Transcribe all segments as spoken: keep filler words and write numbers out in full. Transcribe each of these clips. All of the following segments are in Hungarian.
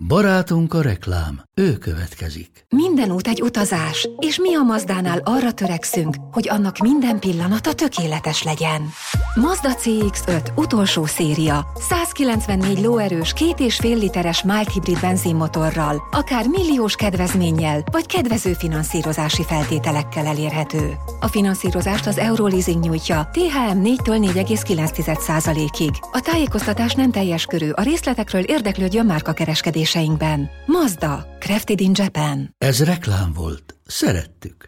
Barátunk a reklám, ő következik. Minden út egy utazás, és mi a Mazdánál arra törekszünk, hogy annak minden pillanata tökéletes legyen. Mazda cé iksz öt utolsó széria, százkilencvennégy lóerős, két és fél literes mild hibrid benzinmotorral, akár milliós kedvezménnyel, vagy kedvező finanszírozási feltételekkel elérhető. A finanszírozást az Euroleasing nyújtja, té há em négytől négy egész kilenc százalékig. A tájékoztatás nem teljes körű, a részletekről érdeklődjön márkakereskedéseinkben. Mazda, crafted in Japan. Ez reklám volt. Szerettük.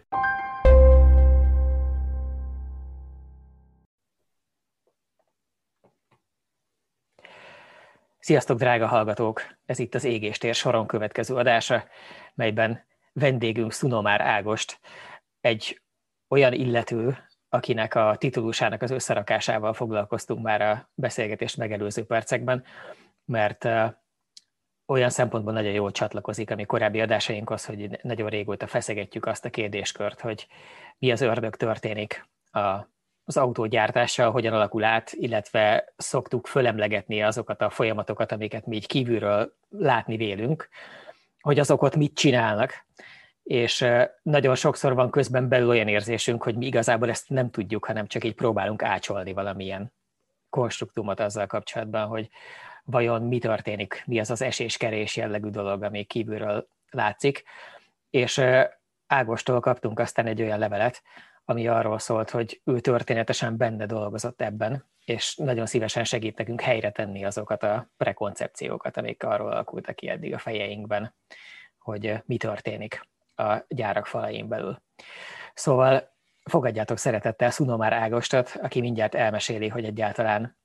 Sziasztok, drága hallgatók! Ez itt az Égéstér soron következő adása, melyben vendégünk Szunomár Ágost, egy olyan illető, akinek a titulusának az összerakásával foglalkoztunk már a beszélgetést megelőző percekben, mert uh, olyan szempontból nagyon jól csatlakozik a mi korábbi adásainkhoz, hogy nagyon régóta feszegetjük azt a kérdéskört, hogy mi az ördög történik a az autógyártással, hogyan alakul át, illetve szoktuk fölemlegetni azokat a folyamatokat, amiket mi így kívülről látni vélünk, hogy azok ott mit csinálnak, és nagyon sokszor van közben belül olyan érzésünk, hogy mi igazából ezt nem tudjuk, hanem csak így próbálunk ácsolni valamilyen konstruktumot azzal kapcsolatban, hogy vajon mi történik, mi az az eséskerés jellegű dolog, ami kívülről látszik. És Ágostól kaptunk aztán egy olyan levelet, ami arról szólt, hogy ő történetesen benne dolgozott ebben, és nagyon szívesen segít nekünk helyre tenni azokat a prekoncepciókat, amik arról alakultak ki eddig a fejeinkben, hogy mi történik a gyárak falain belül. Szóval fogadjátok szeretettel Szunomár Ágostot, aki mindjárt elmeséli, hogy egyáltalán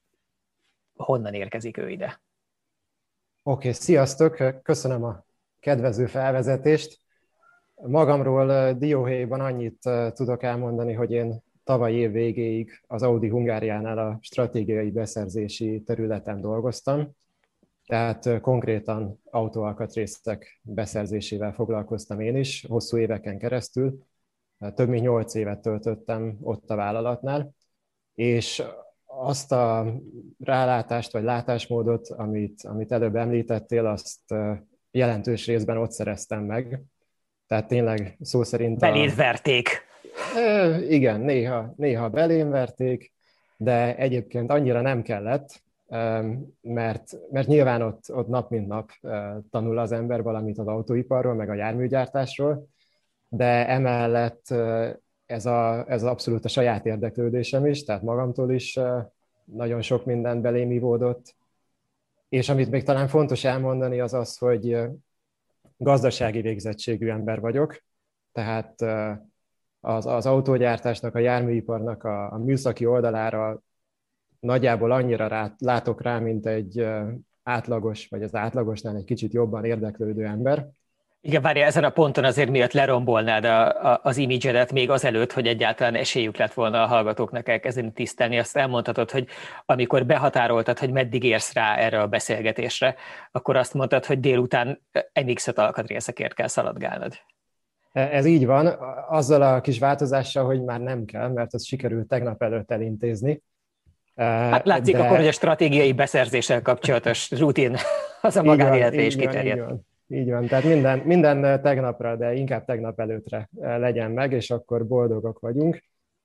honnan érkezik ő ide. Oké, okay, sziasztok! Köszönöm a kedvező felvezetést. Magamról dióhéjban annyit tudok elmondani, hogy én tavaly év végéig az Audi Hungáriánál a stratégiai beszerzési területen dolgoztam, tehát konkrétan autóalkatrészek beszerzésével foglalkoztam én is, hosszú éveken keresztül, több mint nyolc évet töltöttem ott a vállalatnál, és azt a rálátást vagy látásmódot, amit, amit előbb említettél, azt jelentős részben ott szereztem meg. Tehát tényleg szó szerint... Beléd verték. E, igen, néha, néha belém verték, de egyébként annyira nem kellett, mert, mert nyilván ott, ott nap mint nap tanul az ember valamit az autóiparról, meg a járműgyártásról, de emellett ez, a, ez abszolút a saját érdeklődésem is, tehát magamtól is nagyon sok mindent belém ivódott. És amit még talán fontos elmondani, az az, hogy gazdasági végzettségű ember vagyok, tehát az, az autógyártásnak, a járműiparnak a, a műszaki oldalára nagyjából annyira rá, látok rá, mint egy átlagos, vagy az átlagosnál egy kicsit jobban érdeklődő ember. Igen, várja, ezen a ponton azért miatt lerombolnád a, a, az imidzsedet még azelőtt, hogy egyáltalán esélyük lett volna a hallgatóknak elkezdeni tisztelni. Azt elmondhatod, hogy amikor behatároltad, hogy meddig érsz rá erre a beszélgetésre, akkor azt mondtad, hogy délután em iksz öt alkatrészekért kell szaladgálnod. Ez így van, azzal a kis változással, hogy már nem kell, mert azt sikerült tegnap előtt elintézni. Hát látszik de... akkor, hogy a stratégiai beszerzéssel kapcsolatos rutin az a magánéletre is kiterjed. Így van, tehát minden, minden tegnapra, de inkább tegnap előttre legyen meg, és akkor boldogok vagyunk.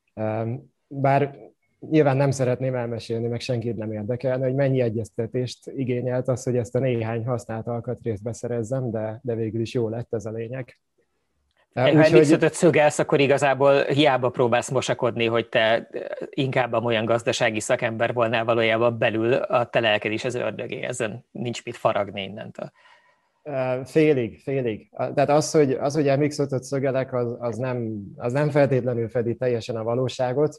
Bár nyilván nem szeretném elmesélni, meg senkit nem érdekelne, hogy mennyi egyeztetést igényelt az, hogy ezt a néhány használt alkatrészt beszerezzem, de, de végül is jó lett, ez a lényeg. Ha em iksz ötöt szögelsz, akkor igazából hiába próbálsz mosakodni, hogy te inkább olyan gazdasági szakember volnál, valójában belül a te lelked is az ördögé, ezen nincs mit faragni innentől. Félig, félig. Tehát az, hogy, az, hogy em iksz ötöt szögelek, az, az, nem, az nem feltétlenül fedi teljesen a valóságot.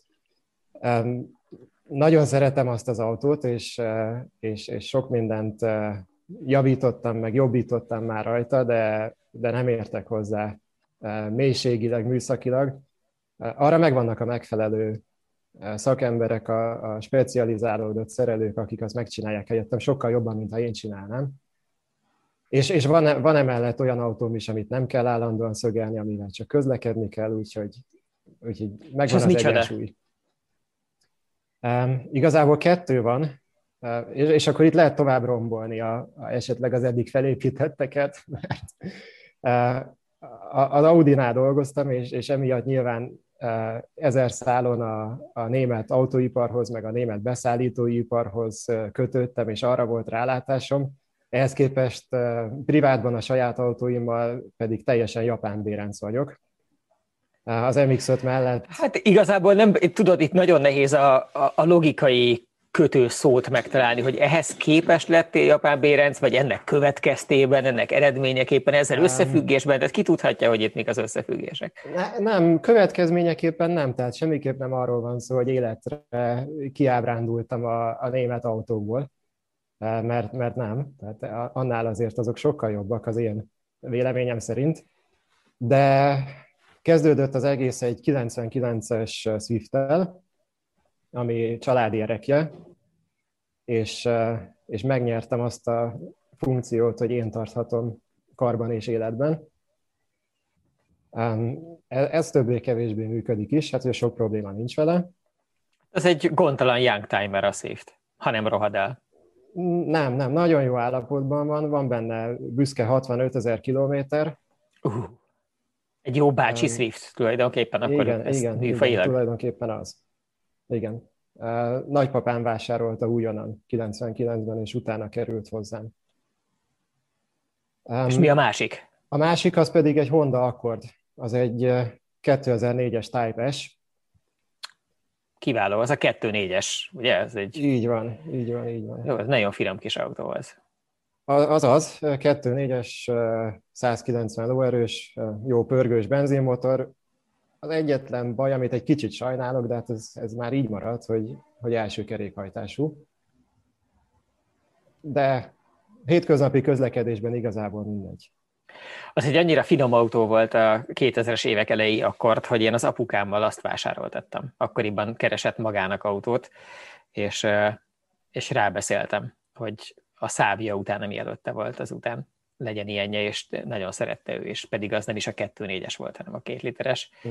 Nagyon szeretem azt az autót, és, és, és sok mindent javítottam, meg jobbítottam már rajta, de, de nem értek hozzá mélységileg, műszakilag. Arra megvannak a megfelelő szakemberek, a, a specializálódott szerelők, akik azt megcsinálják helyettem, sokkal jobban, mint ha én csinálnám. És, és van, van emellett olyan autóm is, amit nem kell állandóan szögelni, amivel csak közlekedni kell, úgyhogy, úgyhogy megvan az egyensúly. Um, igazából kettő van. És, és akkor itt lehet tovább rombolni a, a, esetleg az eddig felépítetteket, mert az Audinál dolgoztam, és, és emiatt nyilván ezer szálon a, a német autóiparhoz, meg a német beszállítóiparhoz kötődtem, és arra volt rálátásom. Ehhez képest privátban a saját autóimmal pedig teljesen japán bérenc vagyok. Az em iksz öt mellett... Hát igazából nem, tudod, itt nagyon nehéz a, a, a logikai kötő szót megtalálni, hogy ehhez képest lettél japán bérenc, vagy ennek következtében, ennek eredményeképpen, ezzel összefüggésben, tehát ki tudhatja, hogy itt mik az összefüggések? Ne, nem, következményeképpen nem, tehát semmiképp nem arról van szó, hogy életre kiábrándultam a, a német autókból, mert, mert nem, tehát annál azért azok sokkal jobbak az én véleményem szerint, de kezdődött az egész egy kilencvenkilences Swift-tel, ami családi erekje, és, és megnyertem azt a funkciót, hogy én tarthatom karban és életben. Ez többé-kevésbé működik is, hát hogy sok probléma nincs vele. Ez egy gondtalan youngtimer a Swift, ha nem rohad el. Nem, nem, nagyon jó állapotban van, van benne büszke hatvanöt ezer kilométer. Uh, egy jó bácsi um, Swift tulajdonképpen, akkor igen, ez igen, műfajilag. Igen, tulajdonképpen az. Igen. Uh, nagypapám vásárolta újonnan kilencvenkilencben, és utána került hozzám. Um, és mi a másik? A másik az pedig egy Honda Accord. Az egy kétezer-négyes Type S. Kiváló, az a kettő négyes, ugye? Ez egy... Így van, így van, így van. Jó, ez nagyon finom kis autó az. Az az, kettő négyes, százkilencven lóerős, jó pörgős benzinmotor. Az egyetlen baj, amit egy kicsit sajnálok, de hát ez, ez már így maradt, hogy, hogy első kerékhajtású. De hétköznapi közlekedésben igazából mindegy. Az egy annyira finom autó volt a kétezres évek elejé Accord, hogy én az apukámmal azt vásároltattam. Akkoriban keresett magának autót, és, és rábeszéltem, hogy a Szabia után, ami előtte volt, azután legyen ilyenje, és nagyon szerette ő, és pedig az nem is a kettő négyes volt, hanem a két literes. Mm.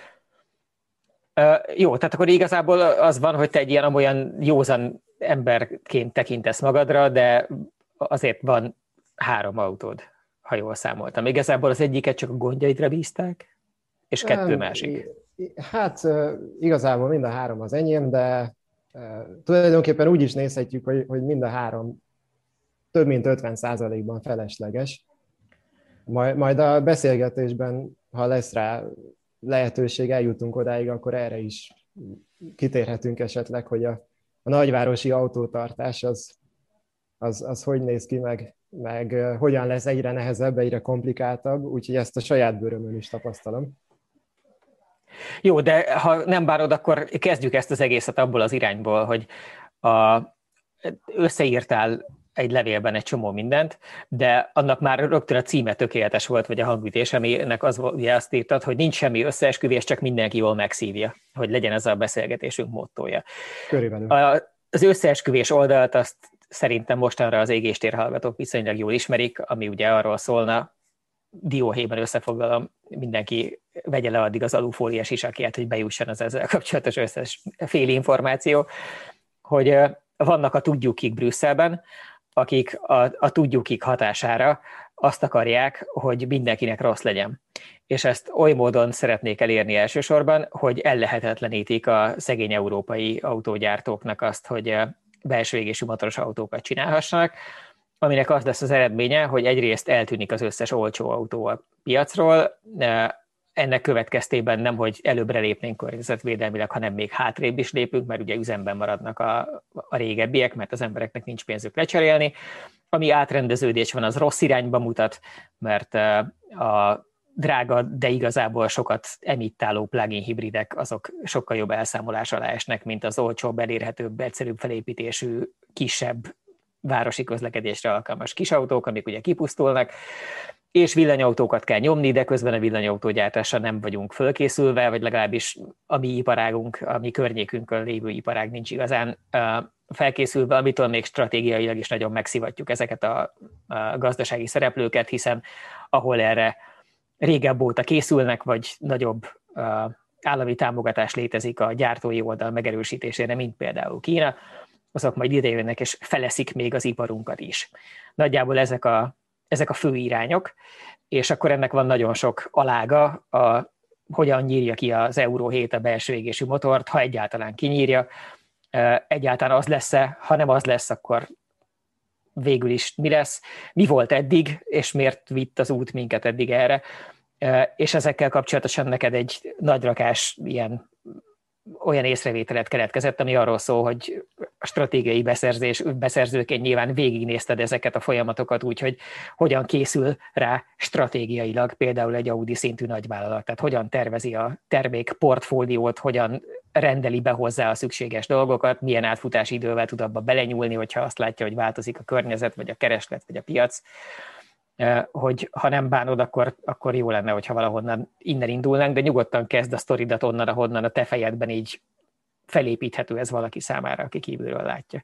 Uh, jó, tehát akkor igazából az van, hogy te egy ilyen olyan józan emberként tekintesz magadra, de azért van három autód, ha jól számoltam. Igazából az egyiket csak a gondjaidra bízták, és kettő Nem, másik. Hát igazából mind a három az enyém, de tulajdonképpen úgy is nézhetjük, hogy, hogy mind a három több mint ötven százalékban felesleges. Majd, majd a beszélgetésben, ha lesz rá lehetőség, eljutunk odáig, akkor erre is kitérhetünk esetleg, hogy a, a nagyvárosi autótartás az, az, az hogy néz ki, meg, meg hogyan lesz egyre nehezebb, egyre komplikáltabb, úgyhogy ezt a saját bőrömön is tapasztalom. Jó, de ha nem bárod, akkor kezdjük ezt az egészet abból az irányból, hogy a, összeírtál egy levélben egy csomó mindent, de annak már rögtön a címe tökéletes volt, vagy a hangütés, aminek az, ugye azt írtad, hogy nincs semmi összeesküvés, csak mindenki jól megszívja, hogy legyen ez a beszélgetésünk mottója. Körülbelül. Az összeesküvés oldalt azt szerintem mostanra az égéstér hallgatók viszonylag jól ismerik, ami ugye arról szólna, dióhéjban összefoglalom, mindenki vegye le addig az alufóliás sisakját, hogy bejusson az ezzel kapcsolatos összes fél információ, hogy vannak a tudjukik Brüsszelben, akik a, a tudjukik hatására azt akarják, hogy mindenkinek rossz legyen. És ezt oly módon szeretnék elérni elsősorban, hogy ellehetetlenítik a szegény európai autógyártóknak azt, hogy belső égésű motoros autókat csinálhassanak, aminek az lesz az eredménye, hogy egyrészt eltűnik az összes olcsó autó a piacról, ennek következtében nem, hogy előbbre lépnénk környezetvédelmileg, hanem még hátrébb is lépünk, mert ugye üzemben maradnak a, a régebbiek, mert az embereknek nincs pénzük lecserélni. Ami átrendeződés van, az rossz irányba mutat, mert a drága, de igazából sokat emittáló plug-in hibridek, azok sokkal jobb elszámolás alá esnek, mint az olcsóbb, elérhetőbb, egyszerűbb felépítésű, kisebb városi közlekedésre alkalmas kisautók, amik ugye kipusztulnak, és villanyautókat kell nyomni, de közben a villanyautógyártásra nem vagyunk fölkészülve, vagy legalábbis a mi iparágunk, a mi környékünkön lévő iparág nincs igazán felkészülve, amitől még stratégiailag is nagyon megszivatjuk ezeket a, a gazdasági szereplőket, hiszen ahol erre régebb óta készülnek, vagy nagyobb állami támogatás létezik a gyártói oldal megerősítésére, mint például Kína, azok majd idejönnek, és feleszik még az iparunkat is. Nagyjából ezek a, ezek a fő irányok, és akkor ennek van nagyon sok alága, a, hogyan nyírja ki az Euró hét a belső égésű motort, ha egyáltalán kinyírja, egyáltalán az lesz-e, ha nem az lesz, akkor végül is mi lesz, mi volt eddig, és miért vitt az út minket eddig erre. És ezekkel kapcsolatosan neked egy nagyrakás ilyen olyan észrevételet keletkezett, ami arról szól, hogy a stratégiai beszerzés, beszerzőként nyilván végignézted ezeket a folyamatokat, úgyhogy hogyan készül rá stratégiailag például egy Audi szintű nagyvállalat, tehát hogyan tervezi a termék portfóliót, hogyan rendeli be hozzá a szükséges dolgokat, milyen átfutási idővel tud abba belenyúlni, hogyha azt látja, hogy változik a környezet, vagy a kereslet, vagy a piac, hogy ha nem bánod, akkor, akkor jó lenne, hogyha valahonnan innen indulnánk, de nyugodtan kezd a sztoridat onnan, ahonnan a te fejedben így felépíthető ez valaki számára, aki kívülről látja.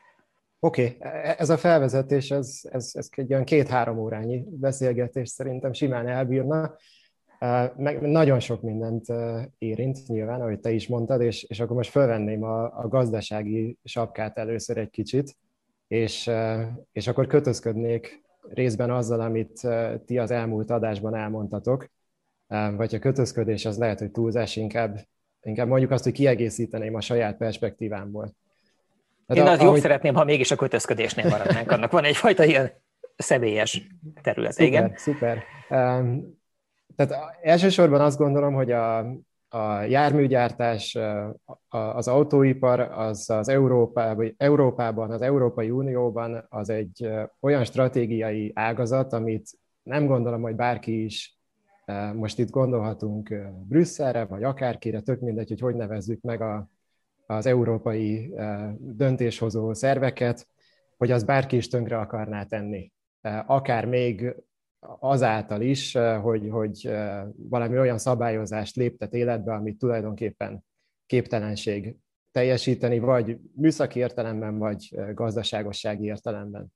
Oké, okay. Ez a felvezetés, ez, ez, ez egy olyan két-három órányi beszélgetés szerintem simán elbírna. Meg nagyon sok mindent érint nyilván, ahogy te is mondtad, és, és akkor most felvenném a, a gazdasági sapkát először egy kicsit, és, és akkor kötözködnék részben azzal, amit ti az elmúlt adásban elmondtatok, vagy a kötözködés az lehet, hogy túlzás, inkább, inkább mondjuk azt, hogy kiegészíteném a saját perspektívámból. Hát Én az ahogy... jobb szeretném, ha mégis a kötözködésnél maradnánk, annak van egyfajta ilyen személyes terület. Szuper, igen? Szuper. Um, tehát elsősorban azt gondolom, hogy a, a járműgyártás, az autóipar az az Európában, Európában, az Európai Unióban az egy olyan stratégiai ágazat, amit nem gondolom, hogy bárki is, most itt gondolhatunk Brüsszelre, vagy akárkire, tök mindegy, hogy hogy nevezzük meg a, az európai döntéshozó szerveket, hogy az bárki is tönkre akarná tenni. Akár még azáltal is, hogy, hogy valami olyan szabályozást léptet életbe, amit tulajdonképpen képtelenség teljesíteni, vagy műszaki értelemben, vagy gazdaságossági értelemben.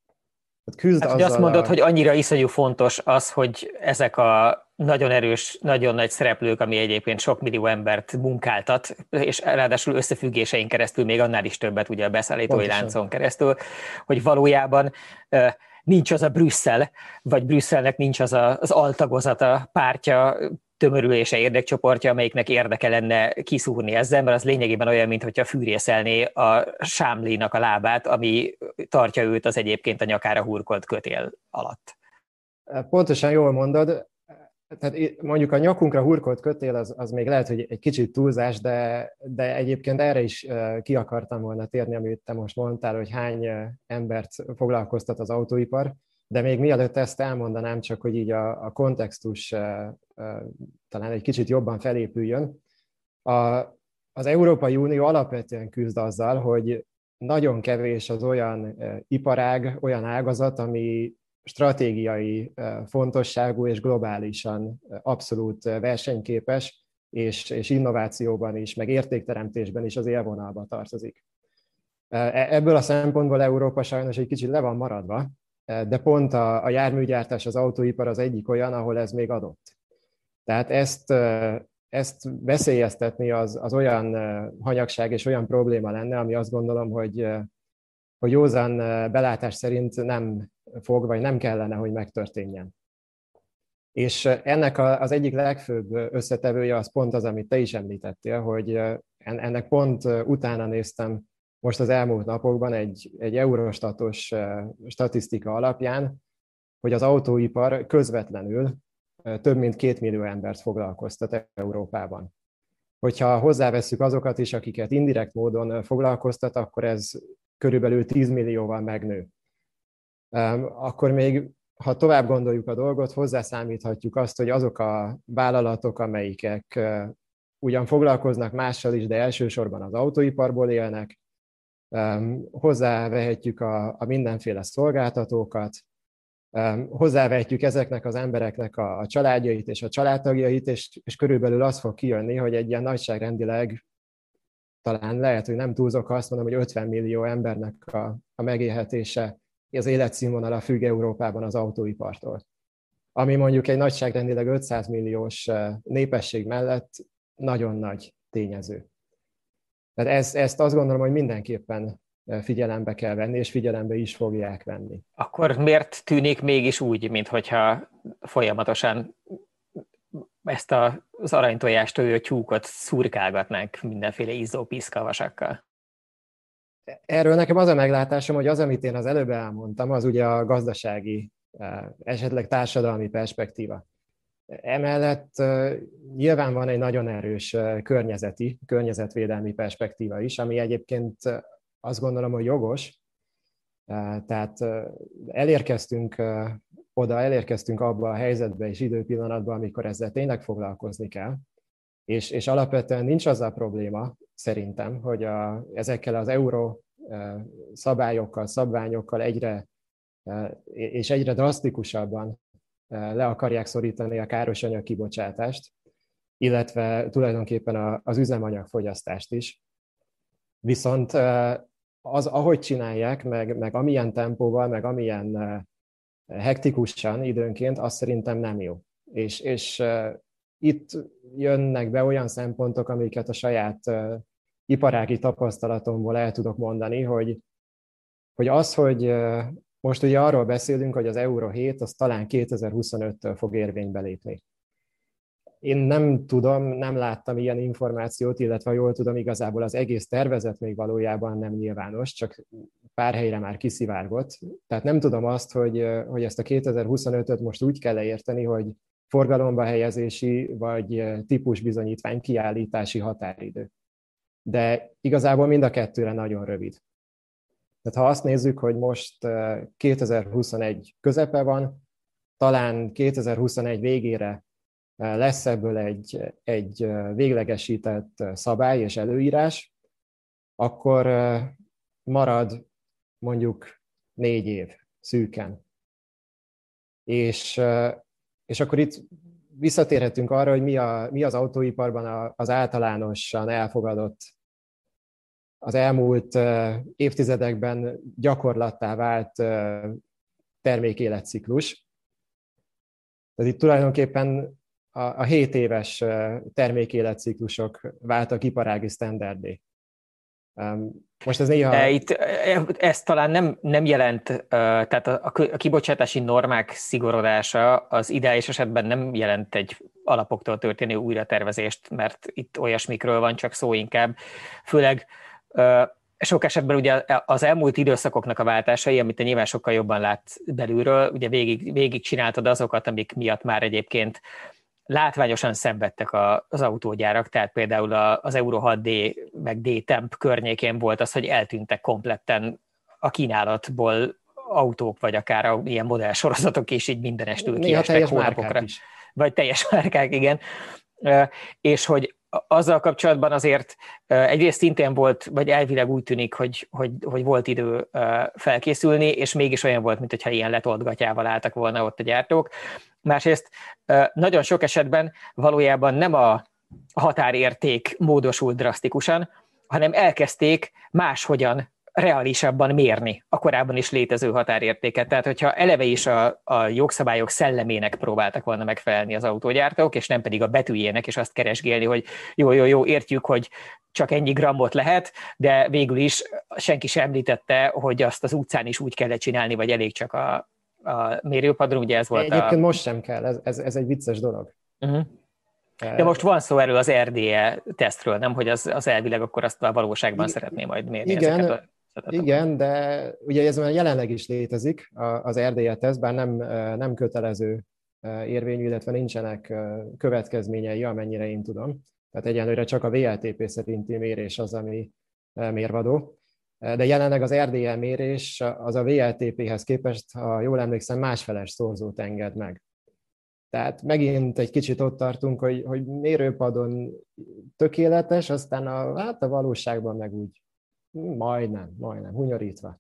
Küzd hát, hogy azt mondod, a... hogy annyira iszonyú fontos az, hogy ezek a nagyon erős, nagyon nagy szereplők, ami egyébként sok millió embert munkáltat, és ráadásul összefüggésein keresztül még annál is többet, ugye a beszállítói Pontosan. láncon keresztül, hogy valójában nincs az a Brüsszel, vagy Brüsszelnek nincs az a, az altagozata, pártja, tömörülése, érdekcsoportja, amelyiknek érdeke lenne kiszúrni ezzel, mert az lényegében olyan, mintha fűrészelné a sámlinak a lábát, ami tartja őt az egyébként a nyakára hurkolt kötél alatt. Pontosan jól mondod. Tehát mondjuk a nyakunkra hurkolt kötél az, az még lehet, hogy egy kicsit túlzás, de, de egyébként erre is ki akartam volna térni, amit te most mondtál, hogy hány embert foglalkoztat az autóipar, de még mielőtt ezt elmondanám, csak hogy így a, a kontextus talán egy kicsit jobban felépüljön. A, az Európai Unió alapvetően küzd azzal, hogy nagyon kevés az olyan iparág, olyan ágazat, ami stratégiai fontosságú és globálisan abszolút versenyképes, és, és innovációban is, meg értékteremtésben is az élvonalba tartozik. Ebből a szempontból Európa sajnos egy kicsit le van maradva, de pont a, a járműgyártás, az autóipar az egyik olyan, ahol ez még adott. Tehát ezt, ezt veszélyeztetni az, az olyan hanyagság és olyan probléma lenne, ami azt gondolom, hogy, hogy józan belátás szerint nem fog, vagy nem kellene, hogy megtörténjen. És ennek az egyik legfőbb összetevője az pont az, amit te is említettél, hogy ennek pont utána néztem most az elmúlt napokban egy, egy Eurostatos statisztika alapján, hogy az autóipar közvetlenül több mint két millió embert foglalkoztat Európában. Hogyha hozzávesszük azokat is, akiket indirekt módon foglalkoztat, akkor ez körülbelül tíz millióval megnő. Akkor még, ha tovább gondoljuk a dolgot, hozzászámíthatjuk azt, hogy azok a vállalatok, amelyikek ugyan foglalkoznak mással is, de elsősorban az autóiparból élnek, hozzávehetjük a, a mindenféle szolgáltatókat, hozzávehetjük ezeknek az embereknek a, a családjait és a családtagjait, és, és körülbelül az fog kijönni, hogy egy ilyen nagyságrendileg, talán lehet, hogy nem túlzok, ha azt mondom, hogy ötven millió embernek a, a megélhetése, az életszínvonala függ Európában az autóipartól. Ami mondjuk egy nagyságrendileg ötszáz milliós népesség mellett nagyon nagy tényező. Tehát ezt, ezt azt gondolom, hogy mindenképpen figyelembe kell venni, és figyelembe is fogják venni. Akkor miért tűnik mégis úgy, minthogyha folyamatosan ezt az aranytojást olyan tyúkot szurkálgatnánk mindenféle izzó-piszkavasakkal? Erről nekem az a meglátásom, hogy az, amit én az előbb elmondtam, az ugye a gazdasági, esetleg társadalmi perspektíva. Emellett nyilván van egy nagyon erős környezeti, környezetvédelmi perspektíva is, ami egyébként azt gondolom, hogy jogos. Tehát elérkeztünk oda, elérkeztünk abba a helyzetbe és időpillanatba, amikor ezzel tényleg foglalkozni kell. És, és alapvetően nincs az a probléma, szerintem, hogy a, ezekkel az euró szabályokkal, szabványokkal egyre és egyre drasztikusabban le akarják szorítani a károsanyag kibocsátást, illetve tulajdonképpen az üzemanyagfogyasztást is. Viszont az, ahogy csinálják, meg, meg amilyen tempóval, meg amilyen hektikusan időnként, az szerintem nem jó. És, és itt jönnek be olyan szempontok, amiket a saját iparági tapasztalatomból el tudok mondani, hogy, hogy az, hogy most ugye arról beszélünk, hogy az Euro hét az talán kétezer-huszonöttől fog érvénybe lépni. Én nem tudom, nem láttam ilyen információt, illetve jól tudom, igazából az egész tervezet még valójában nem nyilvános, csak pár helyre már kiszivárgott. Tehát nem tudom azt, hogy, hogy ezt a kétezer-huszonötöt most úgy kell leérteni, hogy forgalomba helyezési vagy típusbizonyítvány kiállítási határidő. De igazából mind a kettőre nagyon rövid. Tehát ha azt nézzük, hogy most kétezer-huszonegy közepe van, talán kétezer-huszonegy végére lesz ebből egy, egy véglegesített szabály és előírás, akkor marad mondjuk négy év szűken. És, és akkor itt visszatérhetünk arra, hogy mi, a, mi az autóiparban az általánosan elfogadott, az elmúlt évtizedekben gyakorlattá vált termékéletciklus. Tehát itt tulajdonképpen a, a hét éves termékéletciklusok váltak iparági sztenderdé. Most ez néha... De itt ez talán nem, nem jelent, tehát a, a kibocsátási normák szigorodása az ideális esetben nem jelent egy alapoktól történő újratervezést, mert itt olyasmikről van csak szó inkább. Főleg sok esetben ugye az elmúlt időszakoknak a váltásai, amit te nyilván sokkal jobban látsz belülről, ugye végig, végig csináltad azokat, amik miatt már egyébként látványosan szenvedtek az autógyárak, tehát például az Euro hat D meg D-Temp környékén volt az, hogy eltűntek kompletten a kínálatból autók, vagy akár ilyen modellsorozatok, és így mindenestül kiestek hónapokra. Vagy teljes márkák, igen. És hogy azzal kapcsolatban azért egyrészt szintén volt, vagy elvileg úgy tűnik, hogy, hogy, hogy volt idő felkészülni, és mégis olyan volt, mintha ilyen letoldgatjával álltak volna ott a gyártók. Másrészt nagyon sok esetben valójában nem a határérték módosult drasztikusan, hanem elkezdték máshogyan reálisabban mérni a korábban is létező határértéket. Tehát, hogyha eleve is a, a jogszabályok szellemének próbáltak volna megfelelni az autógyártók, és nem pedig a betűjének, és azt keresgélni, hogy jó, jó, jó, értjük, hogy csak ennyi grammot lehet, de végül is senki sem említette, hogy azt az utcán is úgy kellett csinálni, vagy elég csak a, a mérőpadron, ugye ez volt Egyébként a... most sem kell, ez, ez, ez egy vicces dolog. Uh-huh. De most van szó erről az er dé e tesztről, nem? Hogy az, az elvileg akkor azt a valóságban I- szeretné majd mérni igen, ezeket a... Igen, de ugye ez már jelenleg is létezik, az er dé e teszt, bár nem, nem kötelező érvényű, illetve nincsenek következményei, amennyire én tudom. Tehát egyenlőre csak a vé el té pé szerinti mérés az, ami mérvadó. De jelenleg az er dé e mérés az a vé el té péhez képest, ha jól emlékszem, másfeles szorzót enged meg. Tehát megint egy kicsit ott tartunk, hogy, hogy mérőpadon tökéletes, aztán a, hát a valóságban meg úgy majdnem, majdnem, hunyorítva.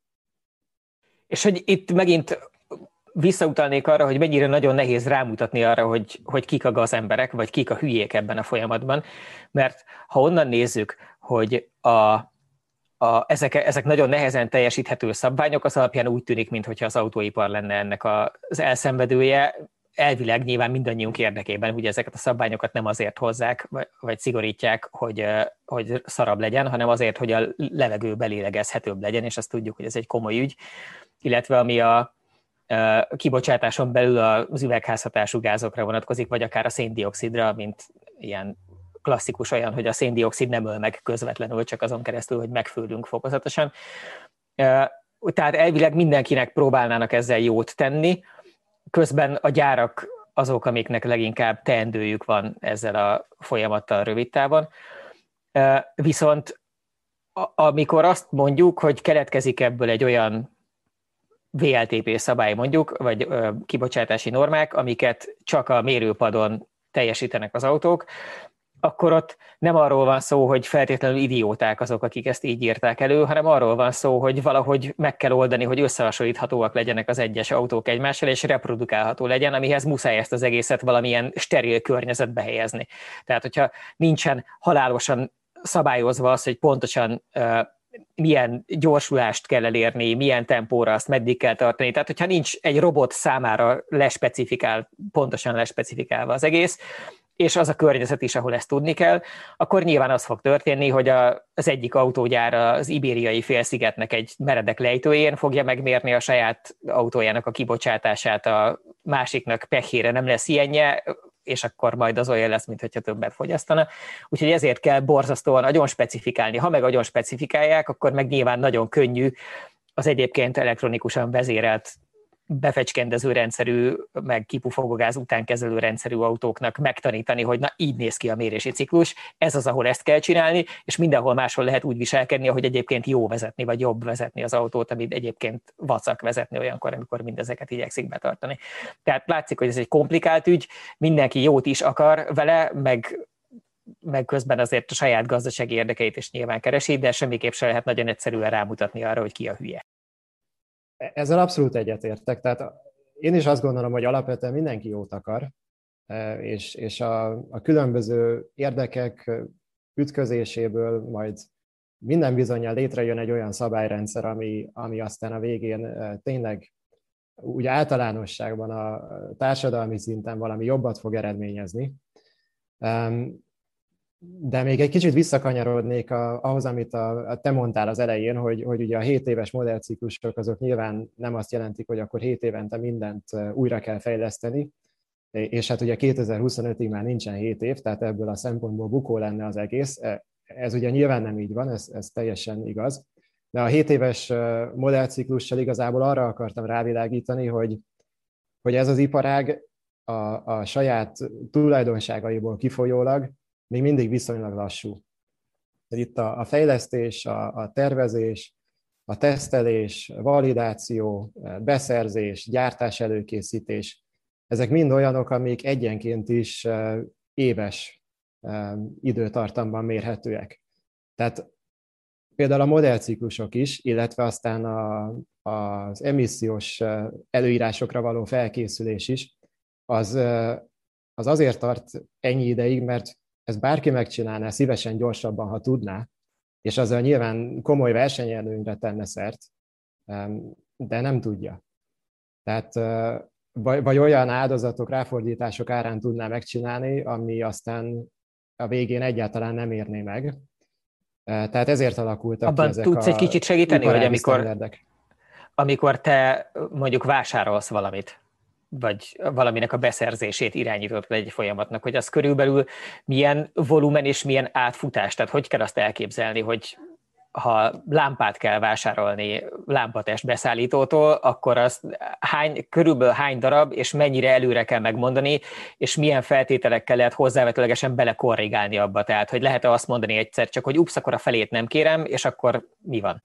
És hogy itt megint visszautalnék arra, hogy mennyire nagyon nehéz rámutatni arra, hogy, hogy kik a gazemberek, vagy kik a hülyék ebben a folyamatban, mert ha onnan nézzük, hogy a, a, ezek, ezek nagyon nehezen teljesíthető szabványok, az alapján úgy tűnik, mintha az autóipar lenne ennek az elszenvedője. elvileg nyilván mindannyiunk érdekében, ugye ezeket a szabványokat nem azért hozzák, vagy szigorítják, hogy, hogy szarabb legyen, hanem azért, hogy a levegő belélegezhetőbb legyen, és azt tudjuk, hogy ez egy komoly ügy, illetve ami a kibocsátáson belül az üvegházhatású gázokra vonatkozik, vagy akár a széndioxidra, mint ilyen klasszikus olyan, hogy a széndioxid nem öl meg közvetlenül, csak azon keresztül, hogy megfőlünk fokozatosan. Tehát elvileg mindenkinek próbálnának ezzel jót tenni, közben a gyárak azok, amiknek leginkább teendőjük van ezzel a folyamattal rövid távon. Viszont amikor azt mondjuk, hogy keletkezik ebből egy olyan vé el té pé szabály mondjuk, vagy kibocsátási normák, amiket csak a mérőpadon teljesítenek az autók, akkor ott nem arról van szó, hogy feltétlenül idióták azok, akik ezt így írták elő, hanem arról van szó, hogy valahogy meg kell oldani, hogy összehasonlíthatóak legyenek az egyes autók egymással, és reprodukálható legyen, amihez muszáj ezt az egészet valamilyen steril környezetbe helyezni. Tehát, hogyha nincsen halálosan szabályozva az, hogy pontosan uh, milyen gyorsulást kell elérni, milyen tempóra, azt meddig kell tartani. Tehát, hogyha nincs egy robot számára lespecifikál, pontosan lespecifikálva az egész, és az a környezet is, ahol ezt tudni kell, akkor nyilván az fog történni, hogy a, az egyik autógyár az ibériai félszigetnek egy meredek lejtőjén fogja megmérni a saját autójának a kibocsátását, a másiknak pehére nem lesz ilyenje, és akkor majd az olyan lesz, mintha többet fogyasztana. Úgyhogy ezért kell borzasztóan nagyon specifikálni. Ha meg nagyon specifikálják, akkor meg nyilván nagyon könnyű az egyébként elektronikusan vezérelt befecskendező rendszerű, meg kipufogogáz után kezelő rendszerű autóknak megtanítani, hogy na így néz ki a mérési ciklus, ez az, ahol ezt kell csinálni, és mindenhol máshol lehet úgy viselkedni, hogy egyébként jó vezetni, vagy jobb vezetni az autót, amit egyébként vacak vezetni olyankor, amikor mindezeket igyekszik betartani. Tehát látszik, hogy ez egy komplikált ügy, mindenki jót is akar vele, meg meg közben azért a saját gazdasági érdekeit is nyilván keresi, de semmiképp sem lehet nagyon egyszerűen rámutatni arra, hogy ki a hülye. Ezzel abszolút egyetértek. Tehát én is azt gondolom, hogy alapvetően mindenki jót akar, és, és a, a különböző érdekek ütközéséből majd minden bizonnyal létrejön egy olyan szabályrendszer, ami, ami aztán a végén tényleg úgy általánosságban a társadalmi szinten valami jobbat fog eredményezni. De még egy kicsit visszakanyarodnék ahhoz, amit a, a te mondtál az elején, hogy, hogy ugye a hét éves modellciklusok azok nyilván nem azt jelentik, hogy akkor hét évente mindent újra kell fejleszteni, és hát ugye kétezer-huszonötig már nincsen hét év, tehát ebből a szempontból bukó lenne az egész. Ez ugye nyilván nem így van, ez, ez teljesen igaz. De a hét éves modellciklussal igazából arra akartam rávilágítani, hogy, hogy ez az iparág a, a saját tulajdonságaiból kifolyólag még mindig viszonylag lassú. Itt a, a fejlesztés, a, a tervezés, a tesztelés, validáció, beszerzés, gyártás előkészítés, ezek mind olyanok, amik egyenként is éves időtartamban mérhetőek. Tehát például a modellciklusok is, illetve aztán a, az emissziós előírásokra való felkészülés is, az, az azért tart ennyi ideig, mert ezt bárki megcsinálná szívesen gyorsabban, ha tudná, és azzal nyilván komoly versenyelőnyre tenne szert, de nem tudja. Tehát vagy, vagy olyan áldozatok, ráfordítások árán tudná megcsinálni, ami aztán a végén egyáltalán nem érné meg. Tehát ezért alakultak abban ki ezek tudsz a egy kicsit segíteni, hogy amikor, amikor te mondjuk vásárolsz valamit, vagy valaminek a beszerzését irányított egy folyamatnak, hogy az körülbelül milyen volumen és milyen átfutás, tehát hogy kell azt elképzelni, hogy ha lámpát kell vásárolni lámpatest beszállítótól, akkor az hány, körülbelül hány darab, és mennyire előre kell megmondani, és milyen feltételekkel lehet hozzávetőlegesen belekorrigálni abba. Tehát, hogy lehet-e azt mondani egyszer csak, hogy ups, akkor a felét nem kérem, és akkor mi van?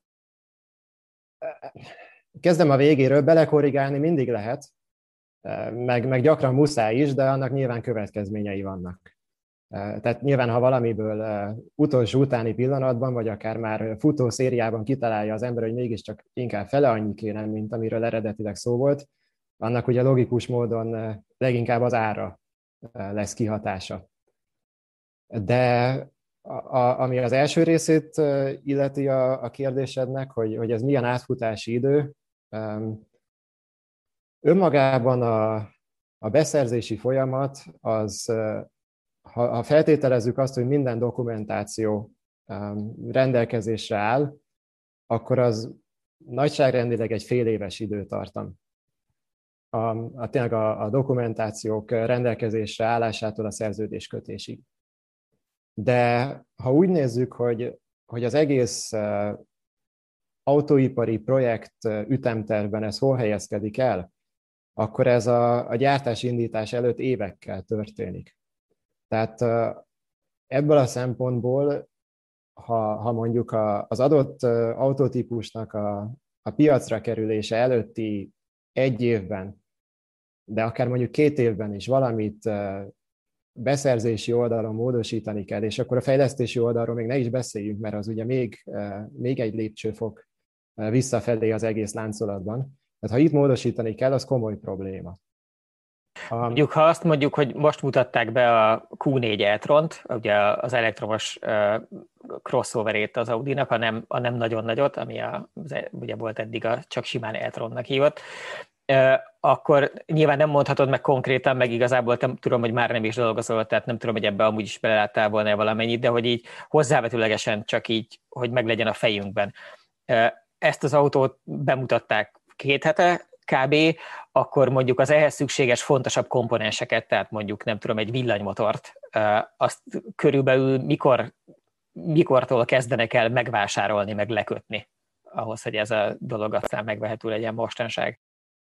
Kezdem a végéről, belekorrigálni mindig lehet, meg, meg gyakran muszáj is, de annak nyilván következményei vannak. Tehát nyilván, ha valamiből utolsó utáni pillanatban, vagy akár már futó szériában kitalálja az ember, hogy mégiscsak inkább fele annyi kéne, mint amiről eredetileg szó volt, annak ugye logikus módon leginkább az ára lesz kihatása. De a, a, ami az első részét illeti a, a kérdésednek, hogy, hogy ez milyen átfutási idő, önmagában a, a beszerzési folyamat az, ha, ha feltételezzük azt, hogy minden dokumentáció rendelkezésre áll, akkor az nagyságrendileg egy fél éves időtartam. A, a, tényleg a, a dokumentációk rendelkezésre állásától a szerződéskötésig. De ha úgy nézzük, hogy, hogy az egész uh, autóipari projekt uh, ütemtervben ez hol helyezkedik el, akkor ez a, a gyártás indítás előtt évekkel történik. Tehát uh, ebből a szempontból, ha, ha mondjuk a, az adott uh, autótípusnak a, a piacra kerülése előtti egy évben, de akár mondjuk két évben is valamit beszerzési oldalon módosítani kell, és akkor a fejlesztési oldalról még ne is beszéljünk, mert az ugye még, még egy lépcsőfok visszafelé az egész láncolatban. Tehát ha itt módosítani kell, az komoly probléma. A... Mondjuk, ha azt mondjuk, hogy most mutatták be a kú négy e-tront, ugye az elektromos crossoverét az Audinak, a nem, a nem nagyon nagyot, ami a, ugye volt eddig a csak simán e-tronnak hívott, akkor nyilván nem mondhatod meg konkrétan, meg igazából nem tudom, hogy már nem is dolgozol, tehát nem tudom, hogy ebbe amúgy is beleláttál volna valamennyit, de hogy így hozzávetőlegesen csak így, hogy meglegyen a fejünkben. Ezt az autót bemutatták két hete kb., akkor mondjuk az ehhez szükséges fontosabb komponenseket, tehát mondjuk nem tudom, egy villanymotort, azt körülbelül mikor, mikortól kezdenek el megvásárolni, meg lekötni, ahhoz, hogy ez a dolog aztán megvehető legyen mostanság.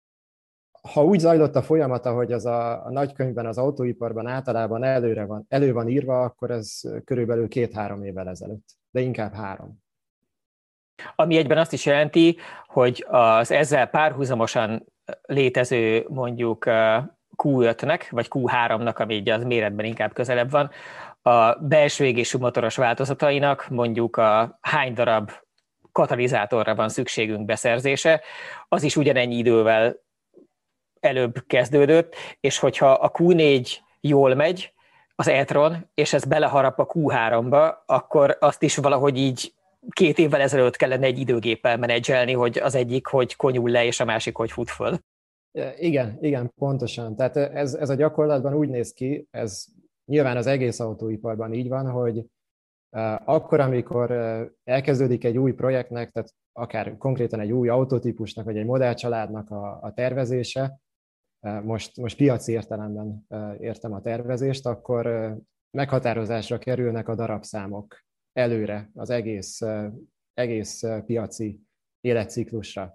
Ha úgy zajlott a folyamat, ahogy az a, a nagykönyvben, az autóiparban általában előre van, elő van írva, akkor ez körülbelül két-három évvel ezelőtt, de inkább három. Ami egyben azt is jelenti, hogy az ezzel párhuzamosan létező mondjuk kú ötnek, vagy kú háromnak, ami így az méretben inkább közelebb van, a belső égésű motoros változatainak mondjuk a hány darab katalizátorra van szükségünk beszerzése, az is ugyanennyi idővel előbb kezdődött, és hogyha a kú négy jól megy, az e-tron, és ez beleharap a kú háromba, akkor azt is valahogy így két évvel ezelőtt kellene egy időgéppel menedzselni, hogy az egyik hogy konyul le, és a másik hogy fut föl. Igen, igen, pontosan. Tehát ez, ez a gyakorlatban úgy néz ki, ez nyilván az egész autóiparban így van, hogy akkor, amikor elkezdődik egy új projektnek, tehát akár konkrétan egy új autótípusnak, vagy egy modellcsaládnak a, a tervezése, most, most piaci értelemben értem a tervezést, akkor meghatározásra kerülnek a darabszámok előre az egész, egész piaci életciklusra.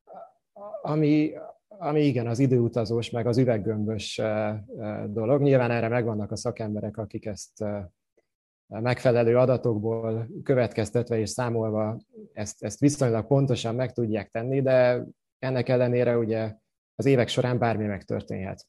Ami, ami igen, az időutazós, meg az üveggömbös dolog. Nyilván erre megvannak a szakemberek, akik ezt megfelelő adatokból következtetve és számolva ezt, ezt viszonylag pontosan meg tudják tenni, de ennek ellenére ugye az évek során bármi megtörténhet.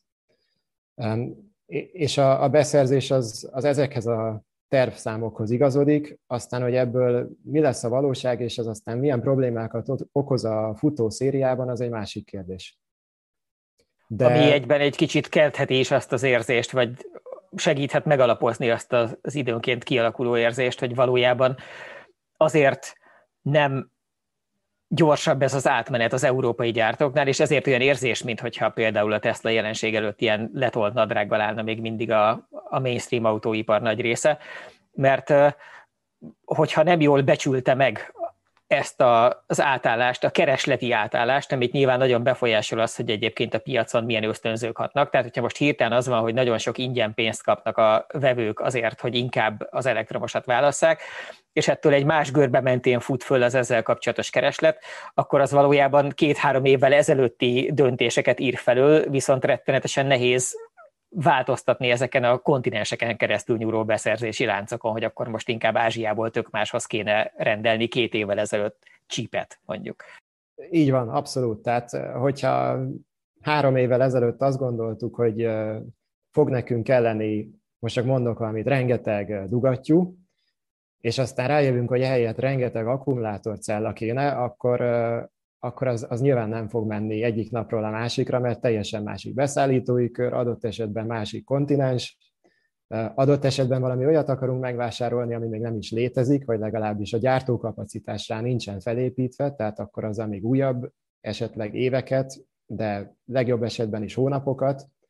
És a, a beszerzés az, az ezekhez a tervszámokhoz igazodik, aztán, hogy ebből mi lesz a valóság, és az aztán milyen problémákat okoz a futó szériában, az egy másik kérdés. De... Ami egyben egy kicsit keltheti is azt az érzést, vagy segíthet megalapozni azt az időnként kialakuló érzést, hogy valójában azért nem gyorsabb ez az átmenet az európai gyártóknál, és ezért olyan érzés, mintha például a Tesla jelenség előtt ilyen letolt nadrággal állna még mindig a, a mainstream autóipar nagy része, mert hogyha nem jól becsülte meg ezt a, az átállást, a keresleti átállást, amit nyilván nagyon befolyásol az, hogy egyébként a piacon milyen ösztönzők hatnak. Tehát, hogyha most hirtelen az van, hogy nagyon sok ingyen pénzt kapnak a vevők azért, hogy inkább az elektromosat válasszák, és ettől egy más görbe mentén fut föl az ezzel kapcsolatos kereslet, akkor az valójában két-három évvel ezelőtti döntéseket ír felől, viszont rettenetesen nehéz változtatni ezeken a kontinenseken keresztül nyúló beszerzési láncokon, hogy akkor most inkább Ázsiából tök máshoz kéne rendelni két évvel ezelőtt csípet, mondjuk. Így van, abszolút. Tehát, hogyha három évvel ezelőtt azt gondoltuk, hogy fog nekünk kelleni, most csak mondok valamit, rengeteg dugattyú, és aztán rájövünk, hogy ehelyett rengeteg akkumulátorcella kéne, akkor, akkor az, az nyilván nem fog menni egyik napról a másikra, mert teljesen másik beszállítói kör, adott esetben másik kontinens, adott esetben valami olyat akarunk megvásárolni, ami még nem is létezik, vagy legalábbis a gyártókapacitásra nincsen felépítve, tehát akkor az még újabb, esetleg éveket, de legjobb esetben is hónapokat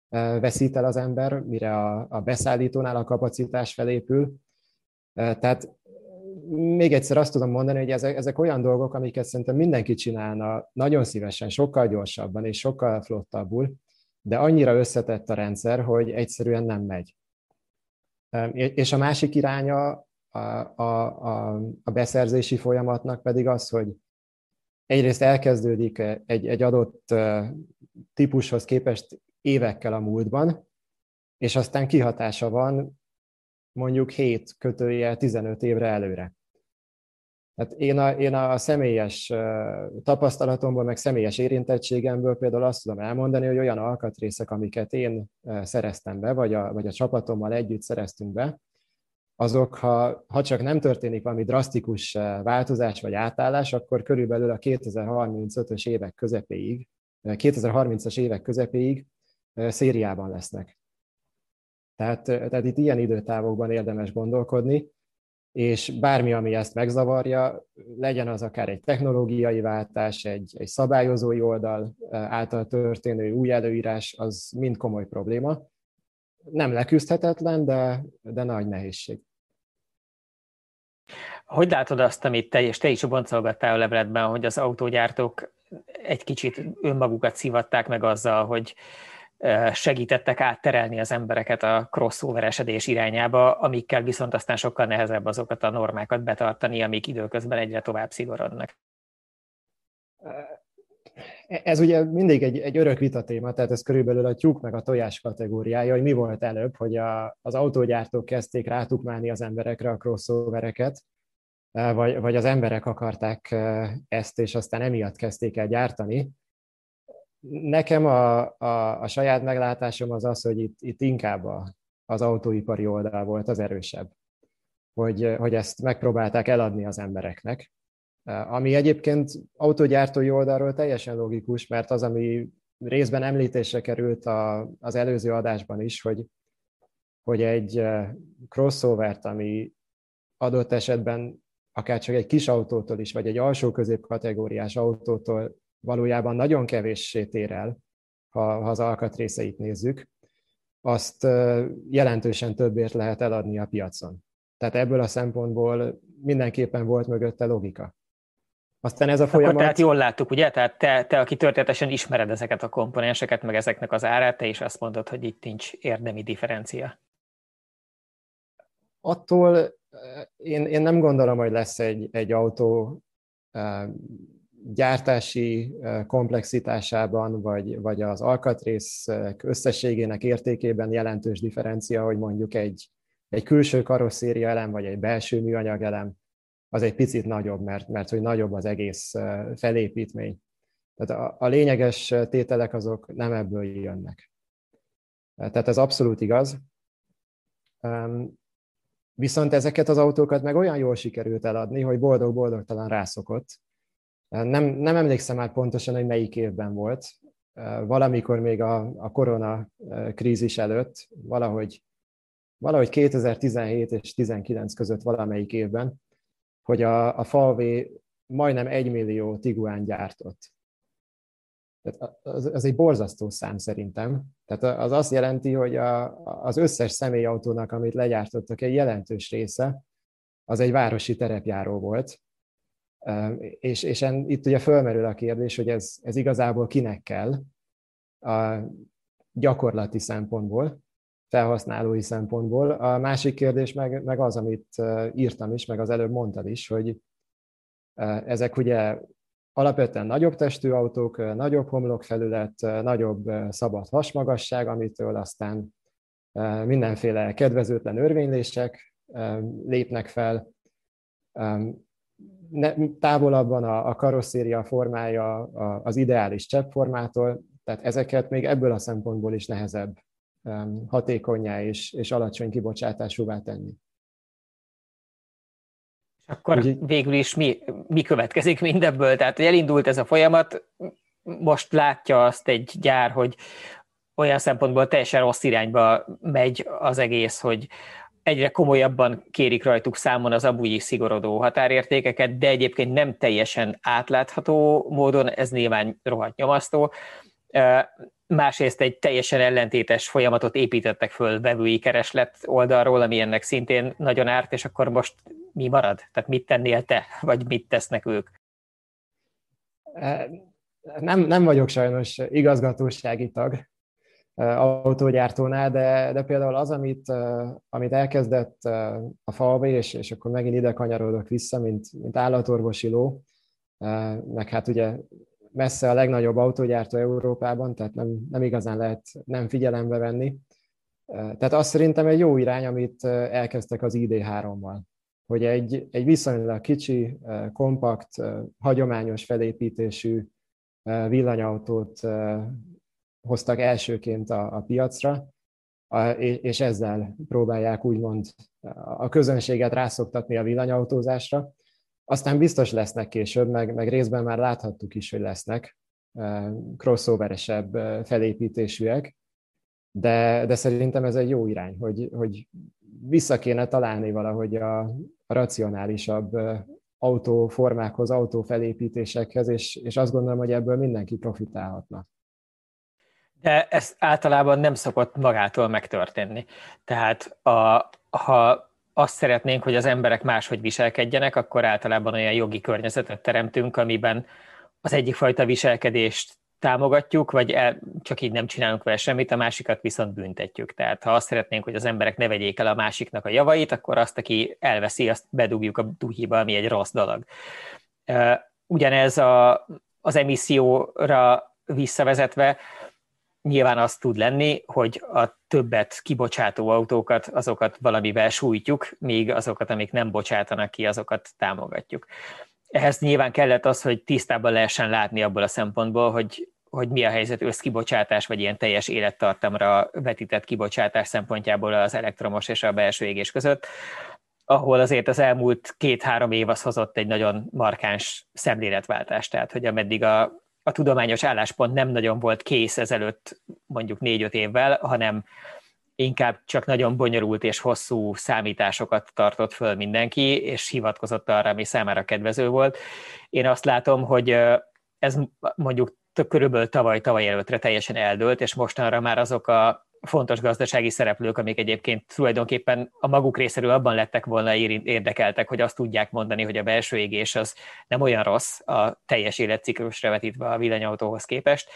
veszít el az ember, mire a, a beszállítónál a kapacitás felépül. Tehát még egyszer azt tudom mondani, hogy ezek, ezek olyan dolgok, amiket szerintem mindenki csinálna nagyon szívesen, sokkal gyorsabban és sokkal flottabbul, de annyira összetett a rendszer, hogy egyszerűen nem megy. És a másik iránya a, a, a, a beszerzési folyamatnak pedig az, hogy egyrészt elkezdődik egy, egy adott típushoz képest évekkel a múltban, és aztán kihatása van mondjuk hét kötőjel tizenöt évre előre. Hát én, a, én a személyes tapasztalatomból, meg személyes érintettségemből például azt tudom elmondani, hogy olyan alkatrészek, amiket én szereztem be, vagy a, vagy a csapatommal együtt szereztünk be, azok, ha, ha csak nem történik valami drasztikus változás vagy átállás, akkor körülbelül a kétezer-harmincötös évek közepéig, kétezer-harmincas évek közepéig szériában lesznek. Tehát, tehát itt ilyen időtávokban érdemes gondolkodni, és bármi, ami ezt megzavarja, legyen az akár egy technológiai váltás, egy, egy szabályozói oldal által történő új előírás, az mind komoly probléma. Nem leküzdhetetlen, de, de nagy nehézség. Hogy látod azt, amit te és te is boncolgattál a leveletben, hogy az autógyártók egy kicsit önmagukat szivatták meg azzal, hogy segítettek átterelni az embereket a crossover-esedés irányába, amikkel viszont aztán sokkal nehezebb azokat a normákat betartani, amik időközben egyre tovább szigorodnak. Ez ugye mindig egy, egy örök vitatéma, tehát ez körülbelül a tyúk meg a tojás kategóriája, hogy mi volt előbb, hogy a, az autógyártók kezdték rátukmálni az emberekre a crossovereket, vagy, vagy az emberek akarták ezt, és aztán emiatt kezdték el gyártani. Nekem a, a, a saját meglátásom az az, hogy itt, itt inkább a, az autóipari oldal volt az erősebb, hogy, hogy ezt megpróbálták eladni az embereknek. Ami egyébként autógyártói oldalról teljesen logikus, mert az, ami részben említésre került a, az előző adásban is, hogy, hogy egy crossovert, ami adott esetben akár csak egy kis autótól is, vagy egy alsó középkategóriás autótól valójában nagyon kevéssé tér el, ha, ha az alkatrészeit nézzük, azt jelentősen többért lehet eladni a piacon. Tehát ebből a szempontból mindenképpen volt mögötte logika. Aztán ez a folyamat... Akkor tehát jól láttuk, ugye? Tehát te, te, aki történetesen ismered ezeket a komponenseket, meg ezeknek az árát, te is azt mondod, hogy itt nincs érdemi differencia. Attól én, én nem gondolom, hogy lesz egy, egy autó gyártási komplexitásában, vagy, vagy az alkatrész összességének értékében jelentős differencia, hogy mondjuk egy, egy külső karosszéria elem, vagy egy belső műanyag elem, az egy picit nagyobb, mert, mert hogy nagyobb az egész felépítmény. Tehát a, a lényeges tételek azok nem ebből jönnek. Tehát ez abszolút igaz. Viszont ezeket az autókat meg olyan jól sikerült eladni, hogy boldog-boldogtalan rászokott. Nem, nem emlékszem már pontosan, hogy melyik évben volt. Valamikor még a, a korona krízis előtt, valahogy, valahogy kétezer-tizenhét és tizenkilenc között valamelyik évben, hogy a, a Volvo majdnem egy millió Tiguan gyártott. Tehát az, az egy borzasztó szám szerintem. Tehát az azt jelenti, hogy a, az összes személyautónak, amit legyártottak, egy jelentős része, az egy városi terepjáró volt. És, és en, itt ugye fölmerül a kérdés, hogy ez, ez igazából kinek kell a gyakorlati szempontból, felhasználói szempontból. A másik kérdés meg, meg az, amit írtam is, meg az előbb mondtad is, hogy ezek ugye alapvetően nagyobb testű autók, nagyobb homlokfelület, nagyobb szabad hasmagasság, amitől aztán mindenféle kedvezőtlen örvénylések lépnek fel. Távolabban a, a karosszéria formája az ideális cseppformától, tehát ezeket még ebből a szempontból is nehezebb hatékonnyá és, és alacsony kibocsátásúvá tenni. Akkor Úgy, végül is mi, mi következik mindebből? Tehát, hogy elindult ez a folyamat, most látja azt egy gyár, hogy olyan szempontból teljesen rossz irányba megy az egész, hogy egyre komolyabban kérik rajtuk számon az amúgy is szigorodó határértékeket, de egyébként nem teljesen átlátható módon, ez nyilván rohadt nyomasztó. másrészt egy teljesen ellentétes folyamatot építettek föl vevői kereslet oldalról, ami ennek szintén nagyon árt, és akkor most mi marad? Tehát mit tennél te, vagy mit tesznek ők? Nem, nem vagyok sajnos igazgatósági tag autógyártónál, de, de például az, amit, amit elkezdett a Falvey, és, és akkor megint ide kanyarodok vissza, mint, mint állatorvosi ló, meg hát ugye messze a legnagyobb autógyártó Európában, tehát nem, nem igazán lehet nem figyelembe venni. Tehát azt szerintem egy jó irány, amit elkezdtek az I D hárommal, hogy egy, egy viszonylag kicsi, kompakt, hagyományos felépítésű villanyautót hoztak elsőként a, a piacra, és ezzel próbálják úgymond a közönséget rászoktatni a villanyautózásra. Aztán biztos lesznek később, meg, meg részben már láthattuk is, hogy lesznek crossoveresebb felépítésűek, de, de szerintem ez egy jó irány, hogy, hogy vissza kéne találni valahogy a, a racionálisabb autóformákhoz, autófelépítésekhez, és, és azt gondolom, hogy ebből mindenki profitálhatna. De ez általában nem szokott magától megtörténni. Tehát a, ha azt szeretnénk, hogy az emberek máshogy viselkedjenek, akkor általában olyan jogi környezetet teremtünk, amiben az egyik fajta viselkedést támogatjuk, vagy el, csak így nem csinálunk vele semmit, a másikat viszont büntetjük. Tehát ha azt szeretnénk, hogy az emberek ne vegyék el a másiknak a javait, akkor azt, aki elveszi, azt bedugjuk a duhiba, ami egy rossz dolog. Ugyanez a, az emisszióra visszavezetve, nyilván az tud lenni, hogy a többet kibocsátó autókat, azokat valamivel sújtjuk, míg azokat, amik nem bocsátanak ki, azokat támogatjuk. Ehhez nyilván kellett az, hogy tisztában lehessen látni abból a szempontból, hogy, hogy mi a helyzet összkibocsátás, vagy ilyen teljes élettartamra vetített kibocsátás szempontjából az elektromos és a belső égés között, ahol azért az elmúlt két-három év az hozott egy nagyon markáns szemléletváltást, tehát hogy ameddig a a tudományos álláspont nem nagyon volt kész ezelőtt mondjuk négy-öt évvel, hanem inkább csak nagyon bonyolult és hosszú számításokat tartott föl mindenki, és hivatkozott arra, ami számára kedvező volt. Én azt látom, hogy ez mondjuk körülbelül tavaly-tavaly előttre teljesen eldőlt, és mostanra már azok a fontos gazdasági szereplők, amik egyébként tulajdonképpen a maguk részéről abban lettek volna érdekeltek, hogy azt tudják mondani, hogy a belső égés az nem olyan rossz a teljes életciklusra vetítve a villanyautóhoz képest.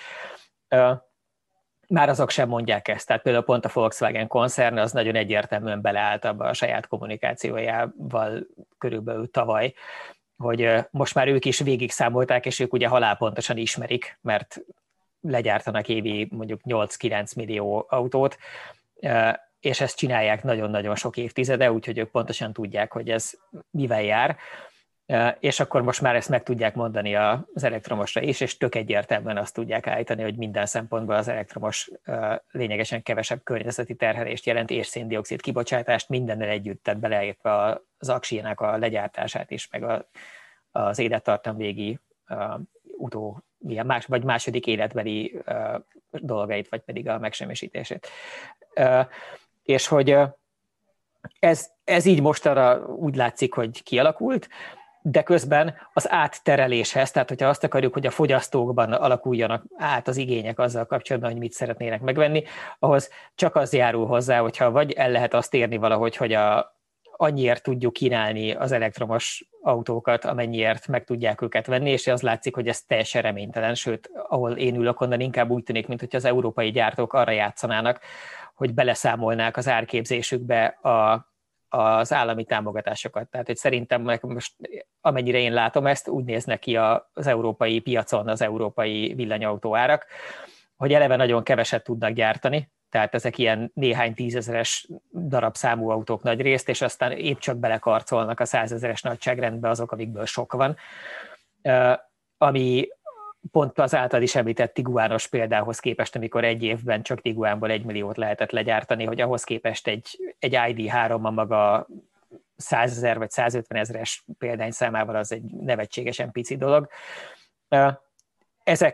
Már azok sem mondják ezt. Tehát például pont a Volkswagen koncern az nagyon egyértelműen beleállt abba a saját kommunikációjával körülbelül tavaly, hogy most már ők is végig számolták, és ők ugye halálpontosan ismerik, mert legyártanak évi mondjuk nyolc-kilenc millió autót, és ezt csinálják nagyon-nagyon sok évtizede, úgyhogy ők pontosan tudják, hogy ez mivel jár, és akkor most már ezt meg tudják mondani az elektromosra is, és tök egyértelműen azt tudják állítani, hogy minden szempontból az elektromos lényegesen kevesebb környezeti terhelést jelent, és széndioxid kibocsátást mindennel együtt, tehát beleértve az aksiának a legyártását is, meg a, az élettartam végi utó, milyen más, vagy második életbeli uh, dolgait, vagy pedig a megsemmisítését. Uh, és hogy uh, ez, ez így mostanra úgy látszik, hogy kialakult, de közben az áttereléshez, tehát hogyha azt akarjuk, hogy a fogyasztókban alakuljanak át az igények azzal kapcsolatban, hogy mit szeretnének megvenni, ahhoz csak az járul hozzá, hogyha vagy el lehet azt érni valahogy, hogy a annyiért tudjuk kínálni az elektromos autókat, amennyiért meg tudják őket venni, és az látszik, hogy ez teljesen reménytelen, sőt, ahol én ülök, onnan inkább úgy tűnik, mint hogy az európai gyártók arra játszanának, hogy beleszámolnák az árképzésükbe a, az állami támogatásokat. Tehát, hogy szerintem most, amennyire én látom ezt, úgy néznek ki az európai piacon az európai villanyautó árak, hogy eleve nagyon keveset tudnak gyártani, tehát ezek ilyen néhány tízezeres darabszámú autók nagy részt, és aztán épp csak belekarcolnak a százezeres nagyságrendbe azok, amikből sok van. Ami pont az által is említett Tiguanos példához képest, amikor egy évben csak Tiguanból egy milliót lehetett legyártani, hogy ahhoz képest egy, egy I D három a maga százezer vagy százötvenezres példányszámával az egy nevetségesen pici dolog. Ezek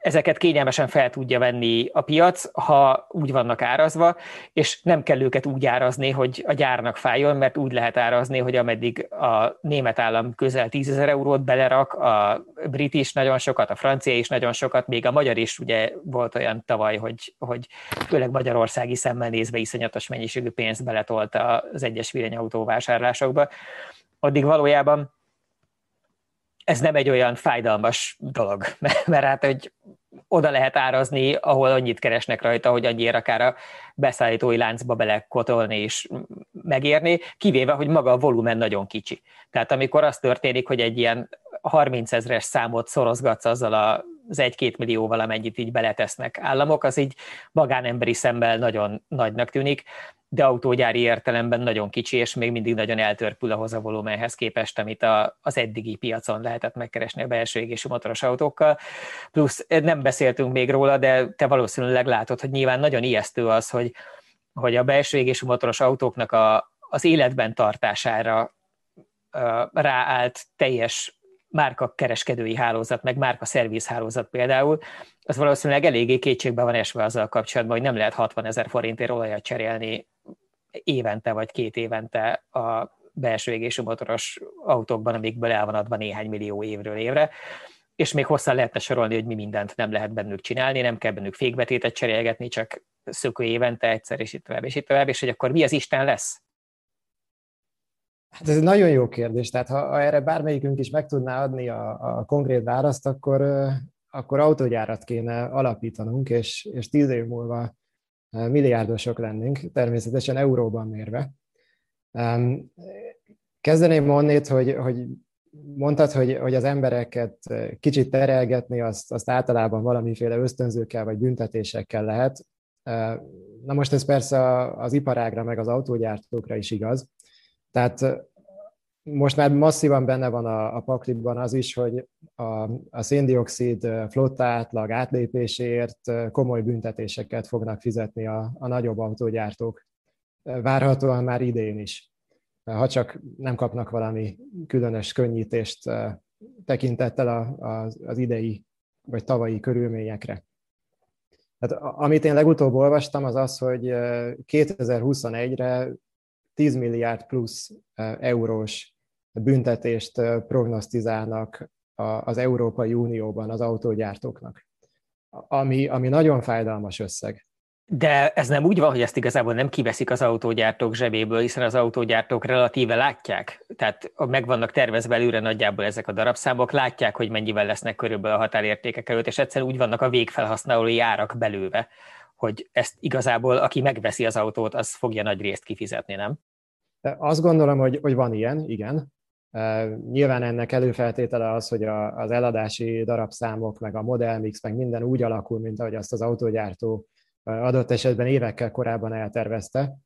ezeket kényelmesen fel tudja venni a piac, ha úgy vannak árazva, és nem kell őket úgy árazni, hogy a gyárnak fájjon, mert úgy lehet árazni, hogy ameddig a német állam közel tízezer eurót belerak, a brit is nagyon sokat, a francia is nagyon sokat, még a magyar is ugye volt olyan tavaly, hogy, hogy főleg magyarországi szemmel nézve iszonyatos mennyiségű pénzt beletolta az egyes villanyautó vásárlásokba. Addig valójában ez nem egy olyan fájdalmas dolog, mert, mert hát, hogy oda lehet árazni, ahol annyit keresnek rajta, hogy annyiért akár a beszállítói láncba belekotolni és megérni, kivéve, hogy maga a volumen nagyon kicsi. Tehát amikor az történik, hogy egy ilyen harmincezres számot szorozgatsz azzal az egy-két millióval, amennyit így beletesznek államok, az így magánemberi szemmel nagyon nagynak tűnik, de autógyári értelemben nagyon kicsi, és még mindig nagyon eltörpül ahhoz a volumenhez képest, amit a, az eddigi piacon lehetett megkeresni a belső égésű motoros autókkal. Plusz nem beszéltünk még róla, de te valószínűleg látod, hogy nyilván nagyon ijesztő az, hogy, hogy a belső égésű motoros autóknak a, az életben tartására uh, ráállt teljes márkakereskedői hálózat, meg márka szervizhálózat például, az valószínűleg eléggé kétségbe van esve azzal kapcsolatban, hogy nem lehet hatvanezer forintért olajat cserélni évente vagy két évente a belső égésű motoros autókban, amikből el van adva néhány millió évről évre, és még hosszan lehetne sorolni, hogy mi mindent nem lehet bennük csinálni, nem kell bennük fékbetétet cserélgetni, csak szökő évente egyszer, és itt tovább, és itt tovább, és hogy akkor mi az Isten lesz? Hát ez egy nagyon jó kérdés, tehát ha, ha erre bármelyikünk is meg tudná adni a, a konkrét választ, akkor, akkor autógyárat kéne alapítanunk, és, és tíz év múlva milliárdosok lennénk, természetesen euróban mérve. Kezdeném onnét, hogy, hogy mondtad, hogy, hogy az embereket kicsit terelgetni, azt, azt általában valamiféle ösztönzőkkel vagy büntetésekkel lehet. Na most ez persze az iparágra meg az autógyártókra is igaz. Tehát most már masszívan benne van a, a pakliban az is, hogy a, a széndioxid flotta átlag átlépéséért komoly büntetéseket fognak fizetni a, a nagyobb autógyártók. Várhatóan már idén is, ha csak nem kapnak valami különös könnyítést tekintettel a, az, az idei vagy tavalyi körülményekre. Tehát, amit én legutóbb olvastam, az az, hogy kétezer-huszonegyre tíz milliárd plusz eurós büntetést prognosztizálnak az Európai Unióban az autógyártóknak, ami, ami nagyon fájdalmas összeg. De ez nem úgy van, hogy ezt igazából nem kiveszik az autógyártók zsebéből, hiszen az autógyártók relatíve látják, tehát meg vannak tervezve előre nagyjából ezek a darabszámok, látják, hogy mennyivel lesznek körülbelül a határértékek előtt, és egyszerűen úgy vannak a végfelhasználói árak belőve, hogy ezt igazából, aki megveszi az autót, az fogja nagy részt kifizetni, nem? Azt gondolom, hogy, hogy van ilyen, igen. Nyilván ennek előfeltétele az, hogy a, az eladási darabszámok, meg a modellmix, meg minden úgy alakul, mint ahogy azt az autógyártó adott esetben évekkel korábban eltervezte.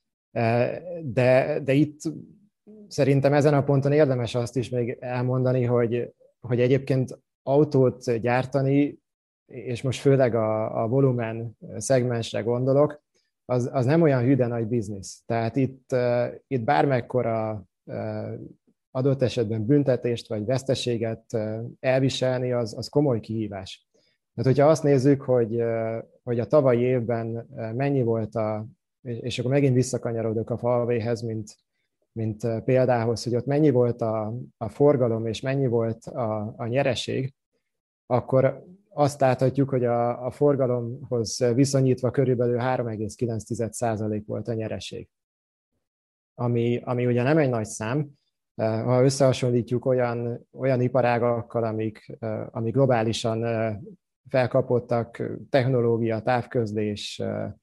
De, de itt szerintem ezen a ponton érdemes azt is még elmondani, hogy, hogy egyébként autót gyártani, és most főleg a, a volumen szegmensre gondolok, az, az nem olyan hűde nagy biznisz. Tehát itt, uh, itt bármekkora uh, adott esetben büntetést vagy veszteséget uh, elviselni, az, az komoly kihívás. Tehát, hogyha azt nézzük, hogy, uh, hogy a tavalyi évben uh, mennyi volt a, és akkor megint visszakanyarodok a Huaweihez, mint, mint uh, példához, hogy ott mennyi volt a, a forgalom és mennyi volt a, a nyereség, akkor azt láthatjuk, hogy a, a forgalomhoz viszonyítva körülbelül három egész kilenc százalék volt a nyereség. Ami, ami ugye nem egy nagy szám, ha összehasonlítjuk olyan, olyan iparágakkal, amik, amik globálisan felkapottak, technológia, távközlés,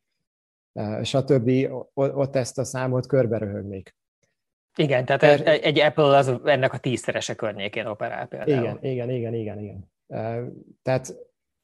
stb., ott ezt a számot körbe röhögnék. Igen, tehát egy, egy Apple az ennek a tízszerese környékén operál például. Igen, igen, igen, igen, igen. Tehát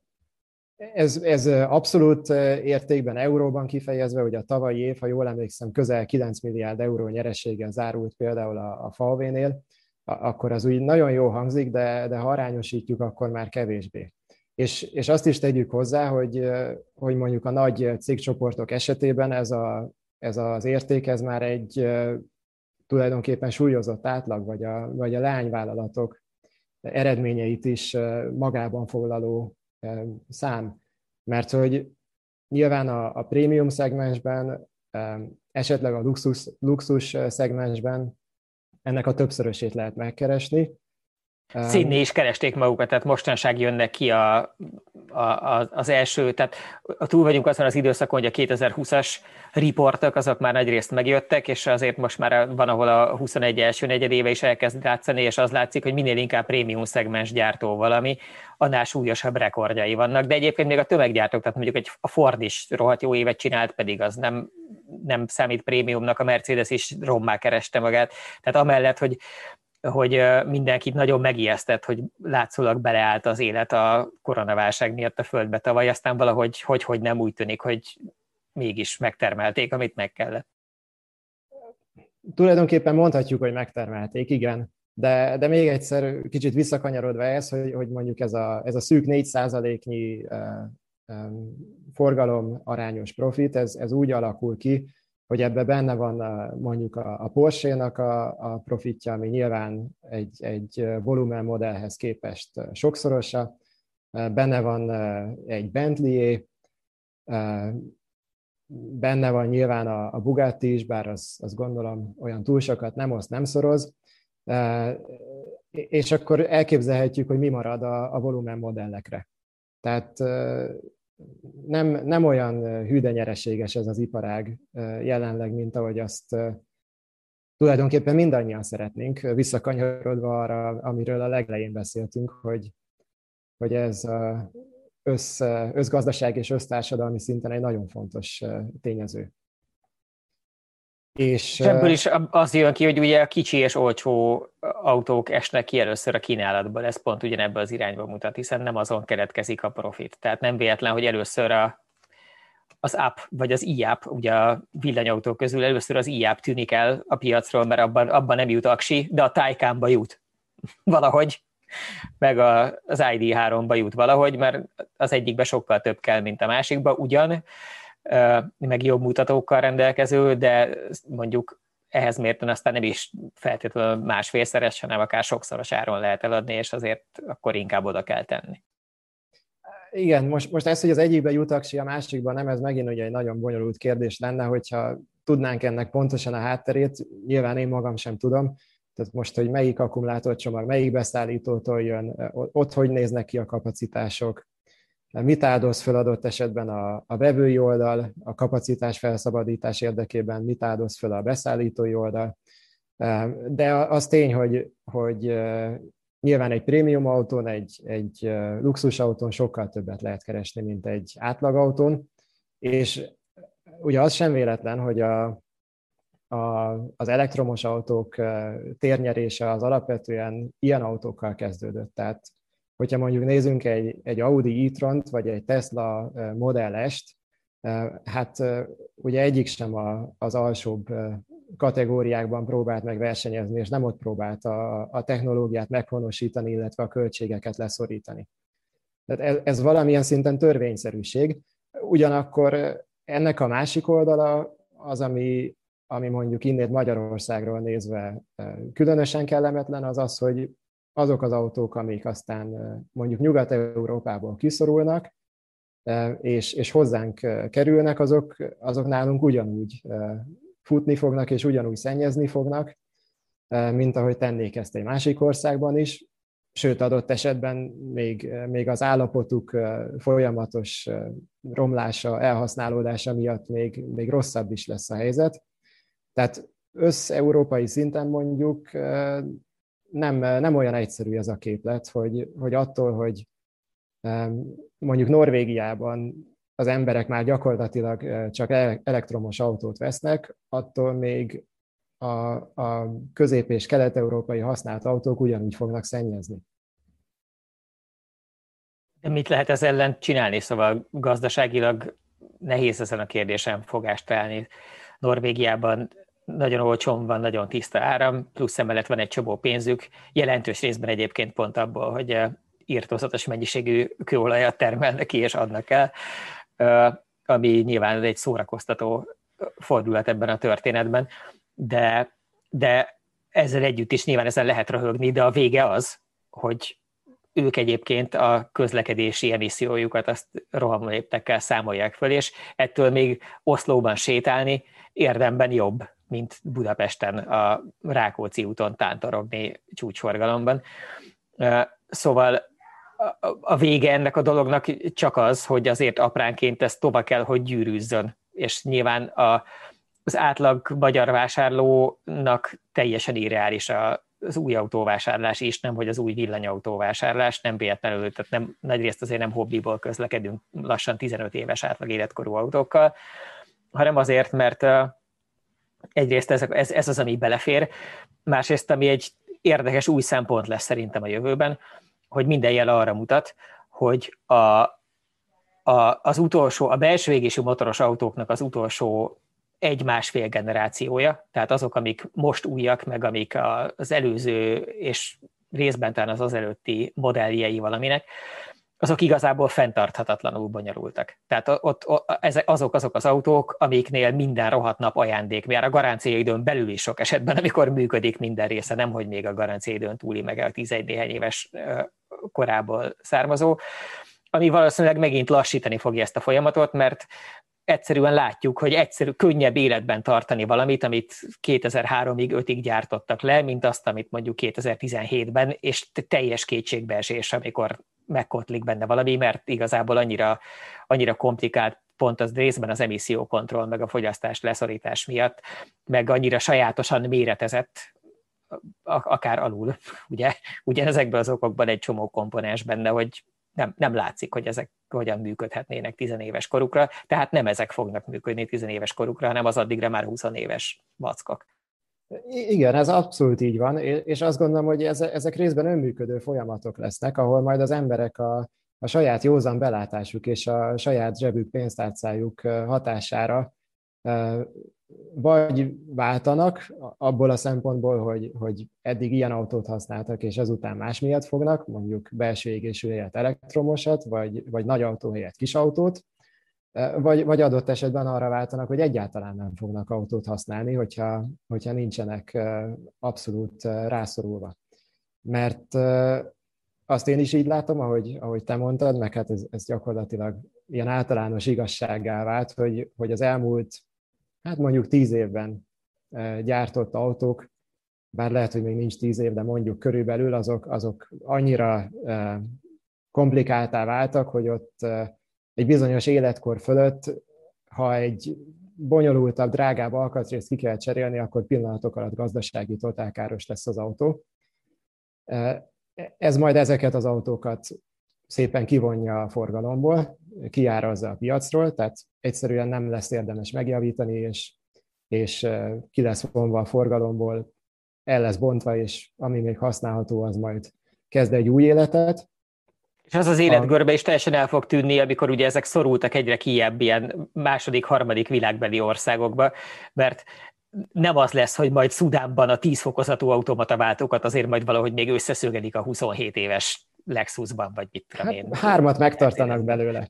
ez, ez abszolút értékben, euróban kifejezve, hogy a tavalyi év, ha jól emlékszem, közel kilenc milliárd euró nyereséggel zárult például a, a Huawei-nél, akkor az úgy nagyon jó hangzik, de, de ha arányosítjuk, akkor már kevésbé. És, és azt is tegyük hozzá, hogy, hogy mondjuk a nagy cégcsoportok esetében ez, a, ez az érték, ez már egy tulajdonképpen súlyozott átlag, vagy a, vagy a leányvállalatok eredményeit is magában foglaló szám, mert hogy nyilván a, a prémium szegmensben, esetleg a luxus, luxus szegmensben ennek a többszörösét lehet megkeresni. Színni is keresték magukat, tehát mostanság jönnek ki a, a, a, az első, tehát túl vagyunk azon az időszakon, hogy a kétezer-húszas riportok, azok már nagyrészt megjöttek, és azért most már van, ahol a huszonegy első negyedéve is elkezd látszani, és az látszik, hogy minél inkább prémium szegmens gyártó valami, annál súlyosabb rekordjai vannak, de egyébként még a tömeggyártók, tehát mondjuk egy, a Ford is rohadt jó évet csinált, pedig az nem, nem számít prémiumnak, a Mercedes is rommá kereste magát, tehát amellett, hogy hogy mindenkit nagyon megijesztett, hogy látszólag beleállt az élet a koronaválság miatt a földbe tavaly, aztán valahogy hogy, hogy nem úgy tűnik, hogy mégis megtermelték, amit meg kellett. Tulajdonképpen mondhatjuk, hogy megtermelték, igen, de, de még egyszer kicsit visszakanyarodva ez, hogy, hogy mondjuk ez a, ez a szűk négy százaléknyi uh, um, forgalom arányos profit, ez, ez úgy alakul ki, hogy ebben benne van mondjuk a, a Porsche-nak a, a profitja, ami nyilván egy, egy volumen modellhez képest sokszorosa, benne van egy Bentley-é, benne van nyilván a, a Bugatti is, bár az, az gondolom olyan túl sokat nem oszt, nem szoroz, és akkor elképzelhetjük, hogy mi marad a, a volumen modellekre. Tehát Nem, nem olyan hű de nyereséges ez az iparág jelenleg, mint ahogy azt tulajdonképpen mindannyian szeretnénk, visszakanyarodva arra, amiről a legelején beszéltünk, hogy, hogy ez össz, összgazdaság és össztársadalmi szinten egy nagyon fontos tényező. És ebből is az jön ki, hogy ugye a kicsi és olcsó autók esnek ki először a kínálatból, ez pont ugyanebben az irányba mutat, hiszen nem azon keletkezik a profit. Tehát nem véletlen, hogy először a, az app, vagy az i-app, ugye a villanyautók közül először az i-app tűnik el a piacról, mert abban, abban nem jut aksi, de a Taycanba jut valahogy, meg a, az i dé háromba jut valahogy, mert az egyikbe sokkal több kell, mint a másikba, ugyan, meg jobb mutatókkal rendelkező, de mondjuk ehhez mérten aztán nem is feltétlenül másfélszeres, hanem akár sokszoros áron lehet eladni, és azért akkor inkább oda kell tenni. Igen, most, most ez, hogy az egyikben jut aksi, a másikban nem, ez megint ugye egy nagyon bonyolult kérdés lenne, hogyha tudnánk ennek pontosan a hátterét, nyilván én magam sem tudom, tehát most, hogy melyik akkumulátorcsomag, melyik beszállítótól jön, ott hogy néznek ki a kapacitások, mit áldoz fel adott esetben a, a vevői oldal, a kapacitás felszabadítás érdekében, mit áldoz fel a beszállítói oldal. De az tény, hogy, hogy nyilván egy prémium autón, egy, egy luxus autón sokkal többet lehet keresni, mint egy átlagautón, és ugye az sem véletlen, hogy a, a, az elektromos autók térnyerése az alapvetően ilyen autókkal kezdődött. Tehát hogyha mondjuk nézzünk egy, egy Audi e-tront, vagy egy Tesla Model S-t, hát ugye egyik sem a, az alsóbb kategóriákban próbált meg versenyezni, és nem ott próbált a, a technológiát meghonosítani, illetve a költségeket leszorítani. Tehát ez, ez valamilyen szinten törvényszerűség. Ugyanakkor ennek a másik oldala az, ami, ami mondjuk innét Magyarországról nézve különösen kellemetlen, az az, hogy azok az autók, amik aztán mondjuk Nyugat-Európából kiszorulnak, és, és hozzánk kerülnek, azok, azok nálunk ugyanúgy futni fognak, és ugyanúgy szennyezni fognak, mint ahogy tennék ezt egy másik országban is, sőt adott esetben még, még az állapotuk folyamatos romlása, elhasználódása miatt még, még rosszabb is lesz a helyzet. Tehát összeurópai szinten mondjuk nem, nem olyan egyszerű ez a képlet, hogy, hogy attól, hogy mondjuk Norvégiában az emberek már gyakorlatilag csak elektromos autót vesznek, attól még a, a közép- és kelet-európai használt autók ugyanúgy fognak szennyezni. De mit lehet ez ellen csinálni? Szóval gazdaságilag nehéz ezen a kérdésen fogást találni. Norvégiában nagyon olcsón van, nagyon tiszta áram, plusz emellett van egy csomó pénzük, jelentős részben egyébként pont abból, hogy irtózatos mennyiségű kőolajat termelnek ki és adnak el, ami nyilván egy szórakoztató fordulat ebben a történetben, de, de ezzel együtt is nyilván ezen lehet röhögni, de a vége az, hogy ők egyébként a közlekedési emissziójukat azt rohamléptekkel számolják föl, és ettől még Oszlóban sétálni érdemben jobb, mint Budapesten a Rákóczi úton tántorogni csúcsforgalomban. Szóval a vége ennek a dolognak csak az, hogy azért apránként ez tovább kell, hogy gyűrűzzön, és nyilván a, az átlag magyar vásárlónak teljesen irreális az új autóvásárlás is, nem hogy az új villanyautóvásárlás, nem véletlenül, tehát nem, nagyrészt azért nem hobbiból közlekedünk lassan tizenöt éves átlag életkorú autókkal, hanem azért, mert egyrészt ez, ez, ez az, ami belefér, másrészt, ami egy érdekes új szempont lesz szerintem a jövőben, hogy minden jel arra mutat, hogy a, a, az utolsó, a belső égésű motoros autóknak az utolsó egy-másfél generációja, tehát azok, amik most újak, meg amik az előző és részben talán az az előtti modelljei valaminek, azok igazából fenntarthatatlanul bonyolultak. Tehát ott, ott, ezek, azok azok az autók, amiknél minden rohadt nap ajándék, mert a garanciaidőn belül is sok esetben, amikor működik minden része, nemhogy még a garanciaidőn túli, meg a tizenegy néhány éves korából származó, ami valószínűleg megint lassítani fogja ezt a folyamatot, mert egyszerűen látjuk, hogy egyszerű, könnyebb életben tartani valamit, amit kétezer-háromig, ötig gyártottak le, mint azt, amit mondjuk kétezer-tizenhétben, és teljes kétségbeesés, amikor megkotlik benne valami, mert igazából annyira, annyira komplikált pont az részben az emissziókontroll, meg a fogyasztás leszorítás miatt, meg annyira sajátosan méretezett, akár alul, ugye, ugyanezekben az okokban egy csomó komponens benne, hogy nem, nem látszik, hogy ezek hogyan működhetnének tizenéves korukra, tehát nem ezek fognak működni tizenéves korukra, hanem az addigra már húsz éves vackok. Igen, ez abszolút így van, és azt gondolom, hogy ezek részben önműködő folyamatok lesznek, ahol majd az emberek a, a saját józan belátásuk és a saját zsebük, pénztárcájuk hatására vagy váltanak abból a szempontból, hogy, hogy eddig ilyen autót használtak, és ezután más miatt fognak, mondjuk belső égésű helyett elektromosat, vagy, vagy nagy autó helyett kis autót, vagy, vagy adott esetben arra váltanak, hogy egyáltalán nem fognak autót használni, hogyha, hogyha nincsenek abszolút rászorulva. Mert azt én is így látom, ahogy, ahogy te mondtad, meg hát ez, ez gyakorlatilag ilyen általános igazsággá vált, hogy, hogy az elmúlt, hát mondjuk tíz évben gyártott autók, bár lehet, hogy még nincs tíz év, de mondjuk körülbelül azok, azok annyira komplikáltá váltak, hogy ott egy bizonyos életkor fölött, ha egy bonyolultabb, drágább alkatrészt ki kell cserélni, akkor pillanatok alatt gazdasági totálkáros lesz az autó. Ez majd ezeket az autókat szépen kivonja a forgalomból, kiárazza a piacról, tehát egyszerűen nem lesz érdemes megjavítani, és, és ki lesz vonva a forgalomból, el lesz bontva, és ami még használható, az majd kezd egy új életet. És az az életgörbe is teljesen el fog tűnni, amikor ugye ezek szorultak egyre kijebb ilyen második, harmadik világbeli országokba, mert nem az lesz, hogy majd Szudánban a tíz fokozatú automataváltókat azért majd valahogy még összeszögelik a huszonhét éves Lexusban, vagy mit tudom én. Hát, hármat megtartanak belőle.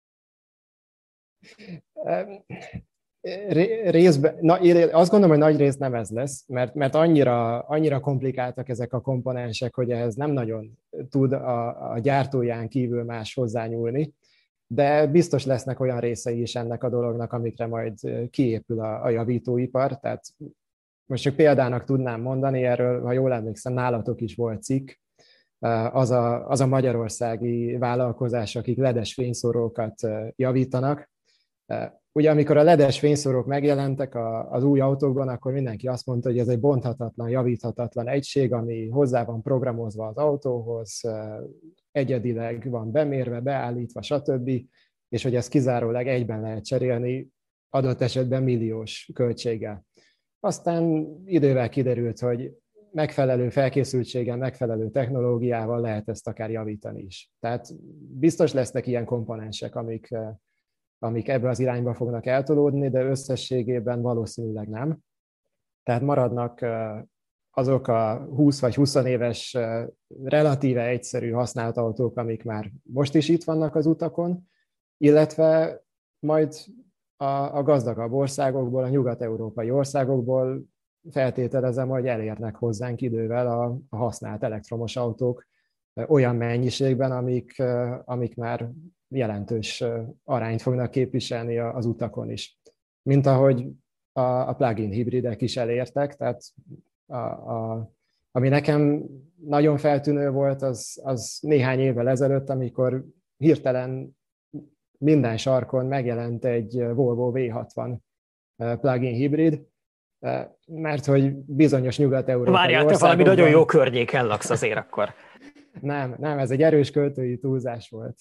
Részben, na, én azt gondolom, hogy nagy rész nem ez lesz, mert, mert annyira, annyira komplikáltak ezek a komponensek, hogy ehhez nem nagyon tud a, a gyártóján kívül más hozzányúlni, de biztos lesznek olyan részei is ennek a dolognak, amikre majd kiépül a, a javítóipar. Tehát most csak példának tudnám mondani, erről, ha jól emlékszem, nálatok is volt cikk, az a, az a magyarországi vállalkozás, akik ledes fényszórókat javítanak. Ugye amikor a ledes fényszórók megjelentek az új autókban, akkor mindenki azt mondta, hogy ez egy bonthatatlan, javíthatatlan egység, ami hozzá van programozva az autóhoz, egyedileg van bemérve, beállítva, stb., és hogy ezt kizárólag egyben lehet cserélni, adott esetben milliós költséggel. Aztán idővel kiderült, hogy megfelelő felkészültséggel, megfelelő technológiával lehet ezt akár javítani is. Tehát biztos lesznek ilyen komponensek, amik, amik ebbe az irányba fognak eltolódni, de összességében valószínűleg nem. Tehát maradnak azok a húsz vagy húsz éves relatíve egyszerű használt autók, amik már most is itt vannak az utakon, illetve majd a, a gazdagabb országokból, a nyugat-európai országokból feltételezem, hogy elérnek hozzánk idővel a, a használt elektromos autók, olyan mennyiségben, amik, amik már jelentős arányt fognak képviselni az utakon is. Mint ahogy a, a plug-in hibridek is elértek, tehát a, a, ami nekem nagyon feltűnő volt, az, az néhány évvel ezelőtt, amikor hirtelen minden sarkon megjelent egy Volvo vé hatvan plug-in hibrid, mert hogy bizonyos nyugat-európai Várjál, te valami nagyon jó környéken laksz azért akkor. Nem, nem, ez egy erős költői túlzás volt.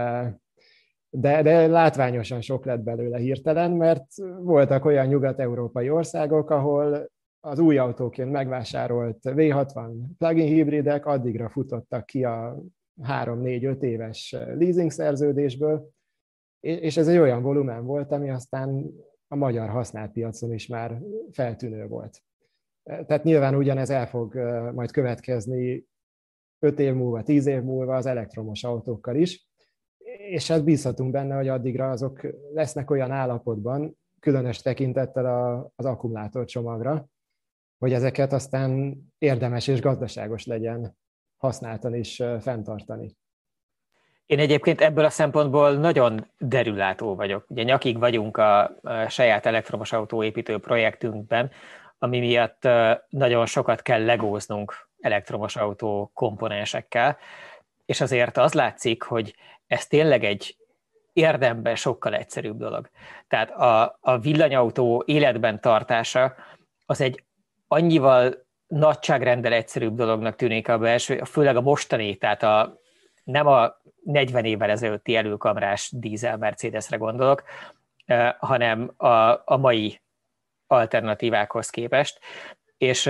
De, de látványosan sok lett belőle hirtelen, mert voltak olyan nyugat-európai országok, ahol az új autóként megvásárolt vé hatvan plug-in hibridek addigra futottak ki a három-négy-öt éves leasing szerződésből, és ez egy olyan volumen volt, ami aztán a magyar használt piacon is már feltűnő volt. Tehát nyilván ugyanez el fog majd következni öt év múlva, tíz év múlva az elektromos autókkal is, és hát bízhatunk benne, hogy addigra azok lesznek olyan állapotban, különös tekintettel az akkumulátorcsomagra, hogy ezeket aztán érdemes és gazdaságos legyen használtan is fenntartani. Én egyébként ebből a szempontból nagyon derülátó vagyok. Ugye nyakig vagyunk a saját elektromos autóépítő projektünkben, ami miatt nagyon sokat kell legóznunk elektromos autó komponensekkel, és azért az látszik, hogy ez tényleg egy érdemben sokkal egyszerűbb dolog. Tehát a, a villanyautó életben tartása az egy annyival nagyságrendel egyszerűbb dolognak tűnik a belső, főleg a mostani, tehát a, nem a negyven évvel ezelőtti előkamrás dízel Mercedesre gondolok, hanem a, a mai alternatívákhoz képest. És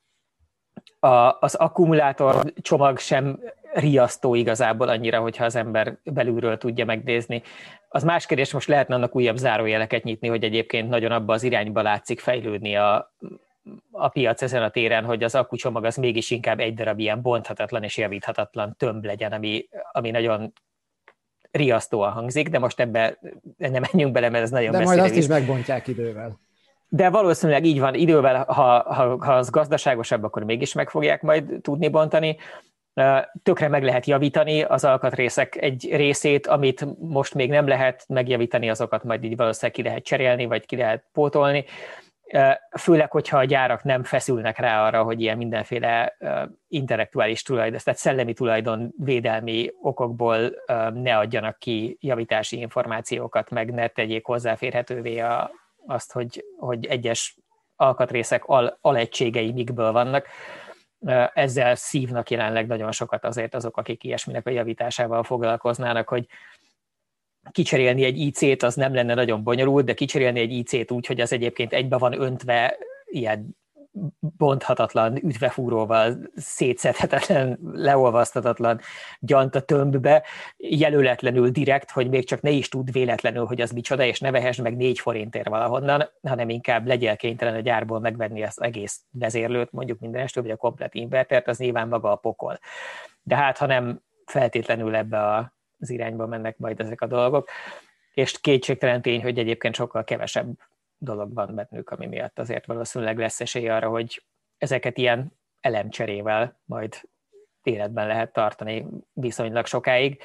a, az akkumulátor csomag sem riasztó igazából annyira, hogyha az ember belülről tudja megnézni. Az más kérdés, most lehetne annak újabb zárójeleket nyitni, hogy egyébként nagyon abba az irányba látszik fejlődni a, a piac ezen a téren, hogy az akkucsomag az mégis inkább egy darab ilyen bonthatatlan és javíthatatlan tömb legyen, ami, ami nagyon riasztóan hangzik, de most ebbe nem menjünk bele, mert ez nagyon messzire. De majd azt visz. is megbontják idővel. De valószínűleg így van, idővel, ha, ha, ha az gazdaságosabb, akkor mégis meg fogják majd tudni bontani. Tökre meg lehet javítani az alkatrészek egy részét, amit most még nem lehet megjavítani, azokat majd így valószínűleg ki lehet cserélni, vagy ki lehet pótolni. Főleg, hogyha a gyárak nem feszülnek rá arra, hogy ilyen mindenféle intellektuális tulajdon, tehát szellemi tulajdon védelmi okokból ne adjanak ki javítási információkat, meg ne tegyék hozzáférhetővé a, azt, hogy, hogy egyes alkatrészek al, alegységei mikből vannak. Ezzel szívnak jelenleg nagyon sokat azért azok, akik ilyesminek a javításával foglalkoznának, hogy kicserélni egy í cét az nem lenne nagyon bonyolult, de kicserélni egy í cét úgy, hogy az egyébként egybe van öntve ilyen bonthatatlan ütvefúróval, szétszedhetetlen, leolvasztatatlan gyanta tömbbe, jelöletlenül direkt, hogy még csak ne is tud véletlenül, hogy az micsoda, és ne vehess meg négy forintért valahonnan, hanem inkább legyél kénytelen a gyárból megvenni az egész vezérlőt, mondjuk mindenestől, vagy a komplet invertert, az nyilván maga a pokol. De hát, ha nem feltétlenül ebbe a az irányba mennek majd ezek a dolgok, és kétségtelen tény, hogy egyébként sokkal kevesebb dolog van bennük, ami miatt azért valószínűleg lesz esély arra, hogy ezeket ilyen elemcserével majd életben lehet tartani viszonylag sokáig,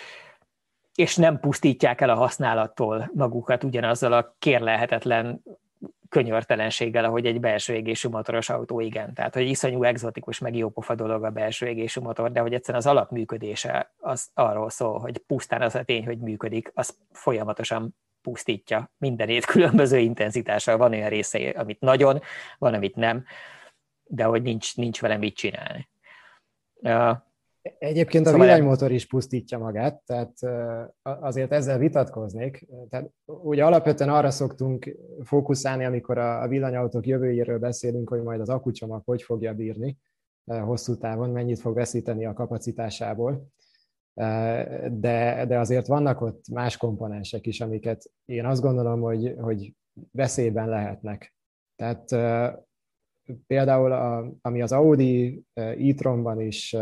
és nem pusztítják el a használattól magukat ugyanazzal a kérlelhetetlen könyörtelenséggel, ahogy egy belső égésű motoros autó, igen. Tehát, hogy iszonyú egzotikus, meg jópofa dolog a belső égésű motor, de hogy egyszerűen az alapműködése az arról szól, hogy pusztán az a tény, hogy működik, az folyamatosan pusztítja mindenét különböző intenzitással. Van olyan része, amit nagyon, van, amit nem, de hogy nincs, nincs vele mit csinálni. Egyébként a villanymotor is pusztítja magát, tehát azért ezzel vitatkoznék. Tehát ugye alapvetően arra szoktunk fókuszálni, amikor a villanyautók jövőjéről beszélünk, hogy majd az akkucsomag hogy fogja bírni hosszú távon, mennyit fog veszíteni a kapacitásából. De, de azért vannak ott más komponensek is, amiket én azt gondolom, hogy, hogy veszélyben lehetnek. Tehát például a, ami az Audi e-tronban is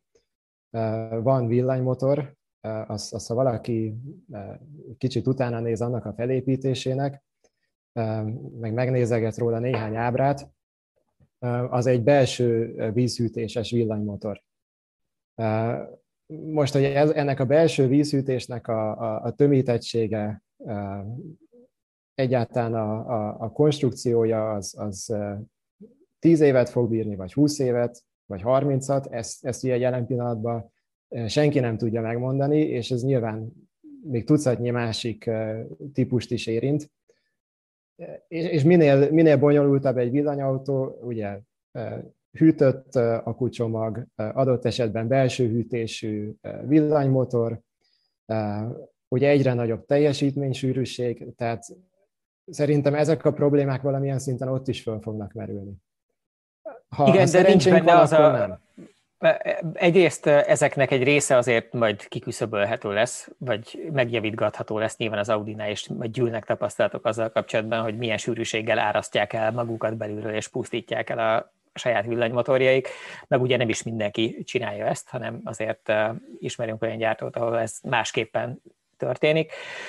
van villanymotor, az, az, ha valaki kicsit utána néz annak a felépítésének, meg megnézeget róla néhány ábrát, az egy belső vízhűtéses villanymotor. Most, hogy ez, ennek a belső vízhűtésnek a, a, a tömítettsége, egyáltalán a, a, a konstrukciója az, az tíz évet fog bírni, vagy húsz évet, vagy harmincat, ezt, ezt ugye jelen pillanatban senki nem tudja megmondani, és ez nyilván még tucatnyi másik típust is érint. És minél, minél bonyolultabb egy villanyautó, ugye hűtött akkucsomag, adott esetben belső hűtésű villanymotor, ugye egyre nagyobb teljesítménysűrűség, tehát szerintem ezek a problémák valamilyen szinten ott is föl fognak merülni. Ha, Igen, ha de nincs benne van, az a... Nem. Egyrészt ezeknek egy része azért majd kiküszöbölhető lesz, vagy megjavítgatható lesz nyilván az Audinál, és majd gyűlnek tapasztalatok azzal kapcsolatban, hogy milyen sűrűséggel árasztják el magukat belülről, és pusztítják el a saját villanymotorjaik, meg ugye nem is mindenki csinálja ezt, hanem azért ismerünk olyan gyártót, ahol ez másképpen történik.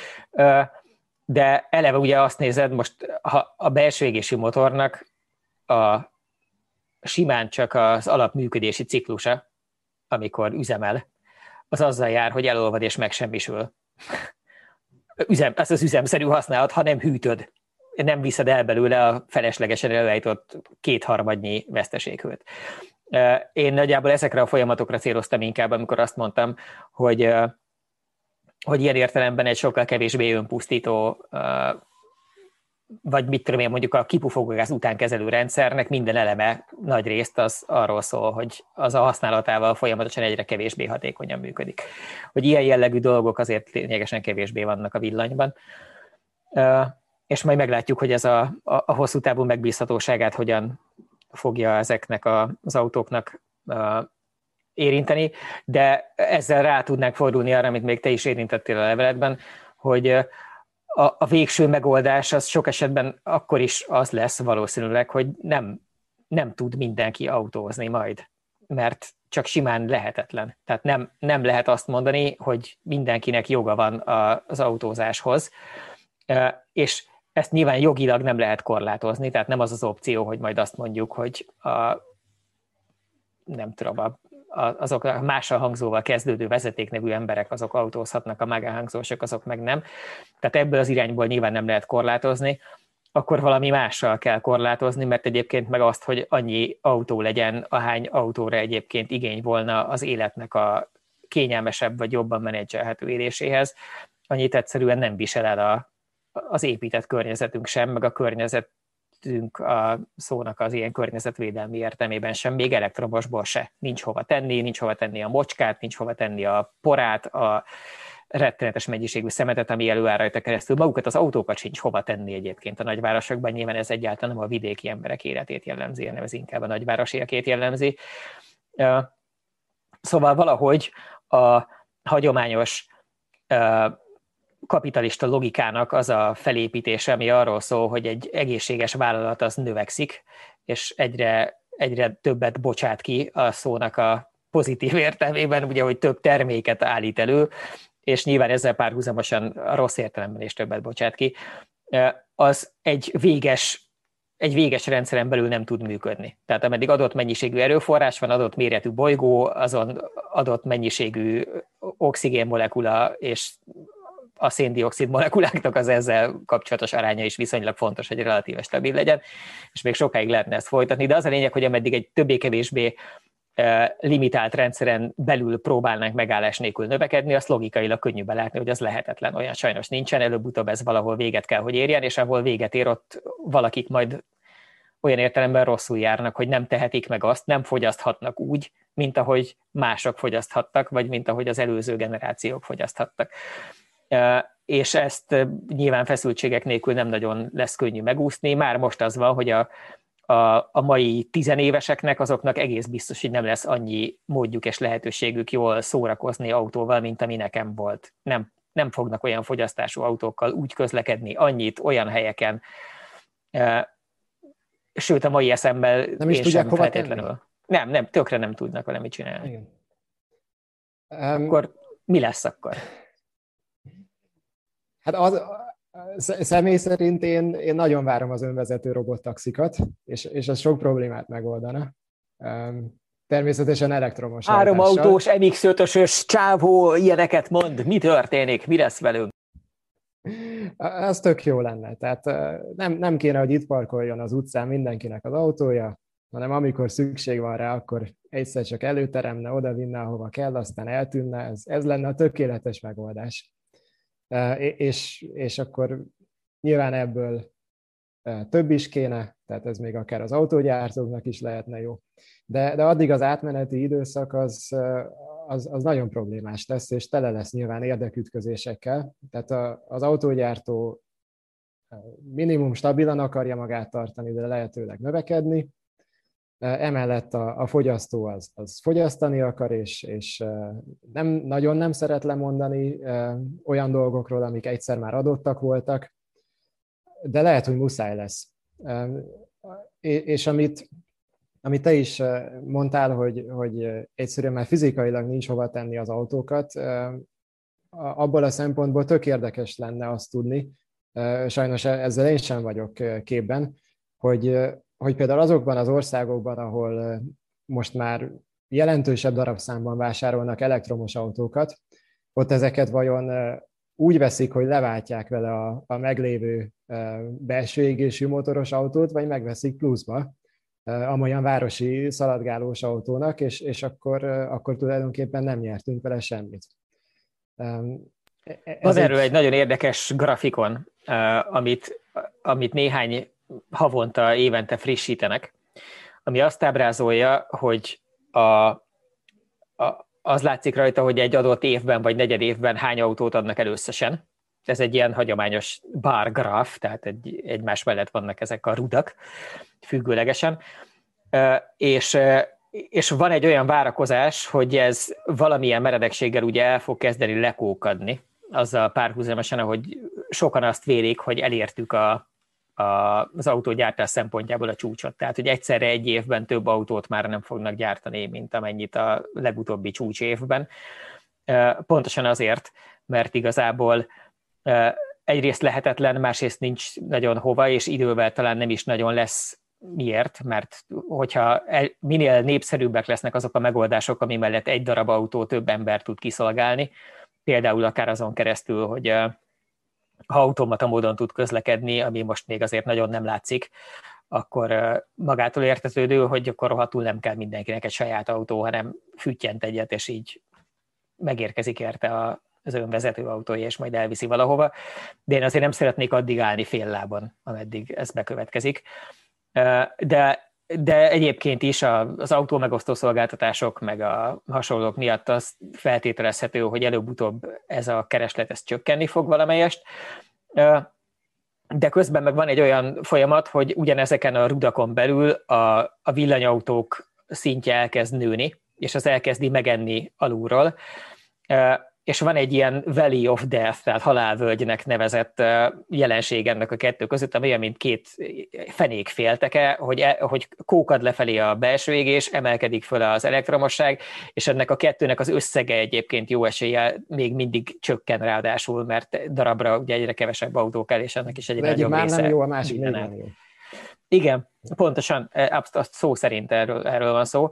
De eleve ugye azt nézed, most ha a belső égésű motornak a simán csak az alapműködési ciklusa, amikor üzemel, az azzal jár, hogy elolvad és megsemmisül. Üzem, ez az üzemszerű használat, ha nem hűtöd, nem viszed el belőle a feleslegesen előállított kétharmadnyi veszteséghőt. Én nagyjából ezekre a folyamatokra céloztam inkább, amikor azt mondtam, hogy, hogy ilyen értelemben egy sokkal kevésbé önpusztító, vagy mit tudom én, mondjuk a kipufogógáz utánkezelő rendszernek minden eleme nagy részt az arról szól, hogy az a használatával folyamatosan egyre kevésbé hatékonyan működik. Hogy ilyen jellegű dolgok azért lényegesen kevésbé vannak a villanyban. És majd meglátjuk, hogy ez a, a, a hosszú távú megbízhatóságát hogyan fogja ezeknek a, az autóknak érinteni, de ezzel rá tudnánk fordulni arra, amit még te is érintettél a leveletben, hogy a, a végső megoldás az sok esetben akkor is az lesz valószínűleg, hogy nem, nem tud mindenki autózni majd, mert csak simán lehetetlen. Tehát nem, nem lehet azt mondani, hogy mindenkinek joga van az autózáshoz, és ezt nyilván jogilag nem lehet korlátozni, tehát nem az az opció, hogy majd azt mondjuk, hogy a, nem tudom, a, azok a mással hangzóval kezdődő vezetéknevű emberek, azok autózhatnak, a magánhangzósok, azok meg nem. Tehát ebből az irányból nyilván nem lehet korlátozni, akkor valami mással kell korlátozni, mert egyébként meg azt, hogy annyi autó legyen, ahány autóra egyébként igény volna az életnek a kényelmesebb vagy jobban menedzselhető éléséhez, annyit egyszerűen nem visel el a, az épített környezetünk sem, meg a környezetünk a szónak az ilyen környezetvédelmi értelmében sem, még elektromosból se. Nincs hova tenni, nincs hova tenni a mocskát, nincs hova tenni a porát, a rettenetes mennyiségű szemetet, ami előáll rajta keresztül. Magukat az autókat sincs hova tenni egyébként a nagyvárosokban, nyilván ez egyáltalán nem a vidéki emberek életét jellemzi, hanem ez inkább a nagyvárosiakét jellemzi. Szóval valahogy a hagyományos kapitalista logikának az a felépítése, ami arról szól, hogy egy egészséges vállalat az növekszik, és egyre, egyre többet bocsát ki a szónak a pozitív értelmében, ugye, hogy több terméket állít elő, és nyilván ezzel párhuzamosan a rossz értelemben is többet bocsát ki, az egy véges, egy véges rendszeren belül nem tud működni. Tehát ameddig adott mennyiségű erőforrás van, adott méretű bolygó, azon adott mennyiségű oxigénmolekula és a széndioxid molekuláknak az ezzel kapcsolatos aránya is viszonylag fontos, hogy relatíve stabil legyen, és még sokáig lehetne ezt folytatni, de az a lényeg, hogy ameddig egy többé-kevésbé limitált rendszeren belül próbálnánk megállás nélkül növekedni, azt logikailag könnyű belátni, hogy az lehetetlen. Olyan sajnos nincsen, előbb-utóbb ez valahol véget kell, hogy érjen, és ahol véget ér, ott valakik majd olyan értelemben rosszul járnak, hogy nem tehetik meg azt, nem fogyaszthatnak úgy, mint ahogy mások fogyaszthattak, vagy mint ahogy az előző generációk fogyaszthattak. És ezt nyilván feszültségek nélkül nem nagyon lesz könnyű megúszni. Már most az van, hogy a, a, a mai tizenéveseknek azoknak egész biztos, hogy nem lesz annyi módjuk és lehetőségük jól szórakozni autóval, mint ami nekem volt. Nem, nem fognak olyan fogyasztású autókkal úgy közlekedni annyit, olyan helyeken. Sőt, a mai eszemmel nem is én tudják sem hova feltétlenül. tenni. Nem, nem, tökre nem tudnak vele mit csinálni. Igen. Um, akkor mi lesz akkor? Hát az, személy szerint én, én nagyon várom az önvezető robottaxikat, és, és az sok problémát megoldana. Um, természetesen elektromos Három hajtással. autós em iksz ötös csávó ilyeneket mond, mi történik, mi lesz velünk? Az tök jó lenne. Tehát nem, nem kéne, hogy itt parkoljon az utcán mindenkinek az autója, hanem amikor szükség van rá, akkor egyszer csak előteremne, oda vinne, ahova kell, aztán eltűnne. Ez, ez lenne a tökéletes megoldás. És, és akkor nyilván ebből több is kéne, tehát ez még akár az autógyártóknak is lehetne jó. De, de addig az átmeneti időszak az, az, az nagyon problémás lesz, és tele lesz nyilván érdekütközésekkel. Tehát a, az autógyártó minimum stabilan akarja magát tartani, de lehetőleg növekedni. Emellett a, a fogyasztó az, az fogyasztani akar, és, és nem, nagyon nem szeret lemondani olyan dolgokról, amik egyszer már adottak voltak, de lehet, hogy muszáj lesz. És amit, amit te is mondtál, hogy, hogy egyszerűen már fizikailag nincs hova tenni az autókat, abból a szempontból tök érdekes lenne azt tudni, sajnos ezzel én sem vagyok képben, hogy, hogy például azokban az országokban, ahol most már jelentősebb darabszámban vásárolnak elektromos autókat, ott ezeket vajon úgy veszik, hogy leváltják vele a, a meglévő belső égésű motoros autót, vagy megveszik pluszba amolyan városi szaladgálós autónak, és, és akkor, akkor tulajdonképpen nem nyertünk vele semmit. Ez Van erről egy... egy nagyon érdekes grafikon, amit, amit néhány havonta, évente frissítenek, ami azt ábrázolja, hogy a, a, az látszik rajta, hogy egy adott évben vagy negyed évben hány autót adnak el összesen. Ez egy ilyen hagyományos bar graph, tehát egy, egymás mellett vannak ezek a rudak függőlegesen. És, és van egy olyan várakozás, hogy ez valamilyen meredekséggel ugye el fog kezdeni lekókadni, azzal párhuzamosan, ahogy sokan azt vélik, hogy elértük a, a, az autógyártás szempontjából a csúcsot. Tehát, hogy egyszerre egy évben több autót már nem fognak gyártani, mint amennyit a legutóbbi csúcs évben. Pontosan azért, mert igazából egyrészt lehetetlen, másrészt nincs nagyon hova, és idővel talán nem is nagyon lesz miért, mert hogyha minél népszerűbbek lesznek azok a megoldások, ami mellett egy darab autó több ember tud kiszolgálni, például akár azon keresztül, hogy ha automata módon tud közlekedni, ami most még azért nagyon nem látszik, akkor magától értetődő, hogy akkor rohadtul nem kell mindenkinek egy saját autó, hanem füttyent egyet, és így megérkezik érte az önvezető autója, és majd elviszi valahova. De én azért nem szeretnék addig állni fél lábon, ameddig ez bekövetkezik. De, de egyébként is az autó megosztó szolgáltatások, meg a hasonlók miatt az feltételezhető, hogy előbb-utóbb ez a kereslet ez csökkenni fog valamelyest. De közben meg van egy olyan folyamat, hogy ugyanezeken a rudakon belül a, a villanyautók szintje elkezd nőni, és az elkezdi megenni alulról. És van egy ilyen Valley of Death, tehát halálvölgynek nevezett jelenség ennek a kettő között, ami olyan, mint két fenék félteke, hogy, e, hogy kókad lefelé a belső égés, emelkedik föl az elektromosság, és ennek a kettőnek az összege egyébként jó eséllyel még mindig csökken ráadásul, mert darabra ugye egyre kevesebb autó kell, és ennek is egyre nagyobb része. Már nem jó, a másik még nem jó. Igen, pontosan, azt szó szerint erről, erről van szó.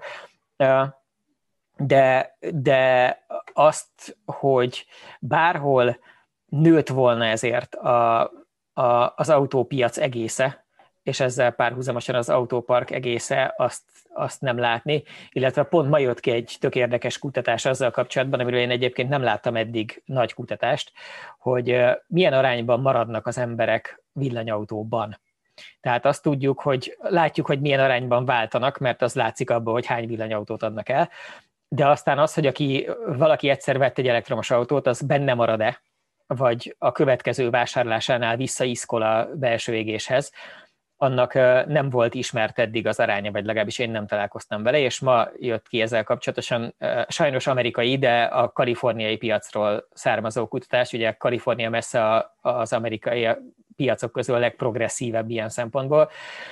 De, de azt, hogy bárhol nőtt volna ezért a, a, az autópiac egésze, és ezzel párhuzamosan az autópark egésze, azt, azt nem látni, illetve pont ma jött ki egy tök érdekes kutatás azzal kapcsolatban, amiről én egyébként nem láttam eddig nagy kutatást, hogy milyen arányban maradnak az emberek villanyautóban. Tehát azt tudjuk, hogy látjuk, hogy milyen arányban váltanak, mert az látszik abban, hogy hány villanyautót adnak el, de aztán az, hogy aki, valaki egyszer vett egy elektromos autót, az benne marad-e, vagy a következő vásárlásánál visszaiszkol a belső égéshez, annak nem volt ismert eddig az aránya, vagy legalábbis én nem találkoztam vele, és ma jött ki ezzel kapcsolatosan sajnos amerikai, de a kaliforniai piacról származó kutatás, ugye Kalifornia messze az amerikai piacok közül a legprogresszívebb ilyen szempontból,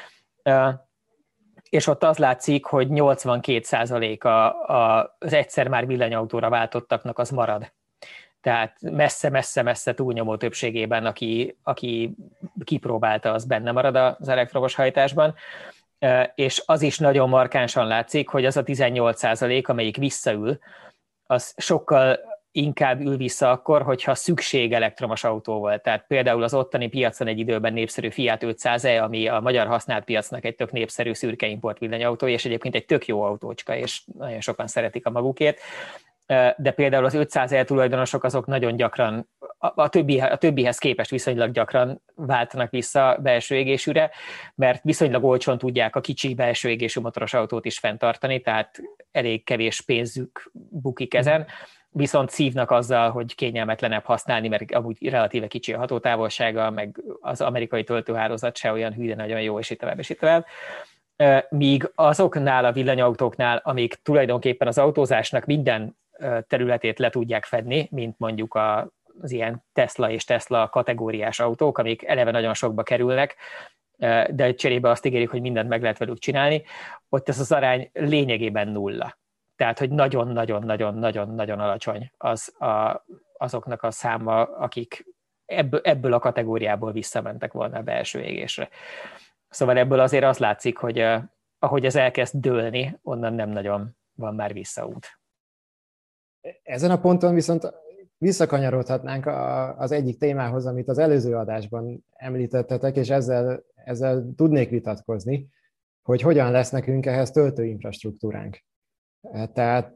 és ott az látszik, hogy nyolcvankét százalék az egyszer már villanyautóra váltottaknak az marad. Tehát messze-messze-messze túlnyomó többségében, aki, aki kipróbálta, az benne marad az elektromos hajtásban. és az is nagyon markánsan látszik, hogy az a tizennyolc százalék, amelyik visszaül, az sokkal inkább ül vissza akkor, hogyha szükség elektromos autó volt. Tehát például az ottani piacon egy időben népszerű Fiat ötszáz e, ami a magyar használt piacnak egy tök népszerű szürke import villanyautó, és egyébként egy tök jó autócska, és nagyon sokan szeretik a magukét. De például az ötszáz e tulajdonosok azok nagyon gyakran, a, többi, a többihez képest viszonylag gyakran váltanak vissza belső égésűre, mert viszonylag olcsón tudják a kicsi belső égésű motoros autót is fenntartani, tehát elég kevés pénzük bukik ezen, viszont szívnak azzal, hogy kényelmetlenebb használni, mert amúgy relatíve kicsi a hatótávolsága, meg az amerikai töltőhálózat se olyan hű, de nagyon jó, és itt tovább, és itt tovább. Míg azoknál a villanyautóknál, amik tulajdonképpen az autózásnak minden területét le tudják fedni, mint mondjuk az ilyen Tesla és Tesla kategóriás autók, amik eleve nagyon sokba kerülnek, de cserébe azt ígérik, hogy mindent meg lehet velük csinálni, ott ez az arány lényegében nulla. Tehát, hogy nagyon-nagyon-nagyon-nagyon-nagyon alacsony az a, azoknak a száma, akik ebből, ebből a kategóriából visszamentek volna a belső égésre. Szóval ebből azért az látszik, hogy ahogy ez elkezd dőlni, onnan nem nagyon van már visszaút. Ezen a ponton viszont visszakanyarodhatnánk az egyik témához, amit az előző adásban említettetek, és ezzel, ezzel tudnék vitatkozni, hogy hogyan lesz nekünk ehhez töltőinfrastruktúránk. Tehát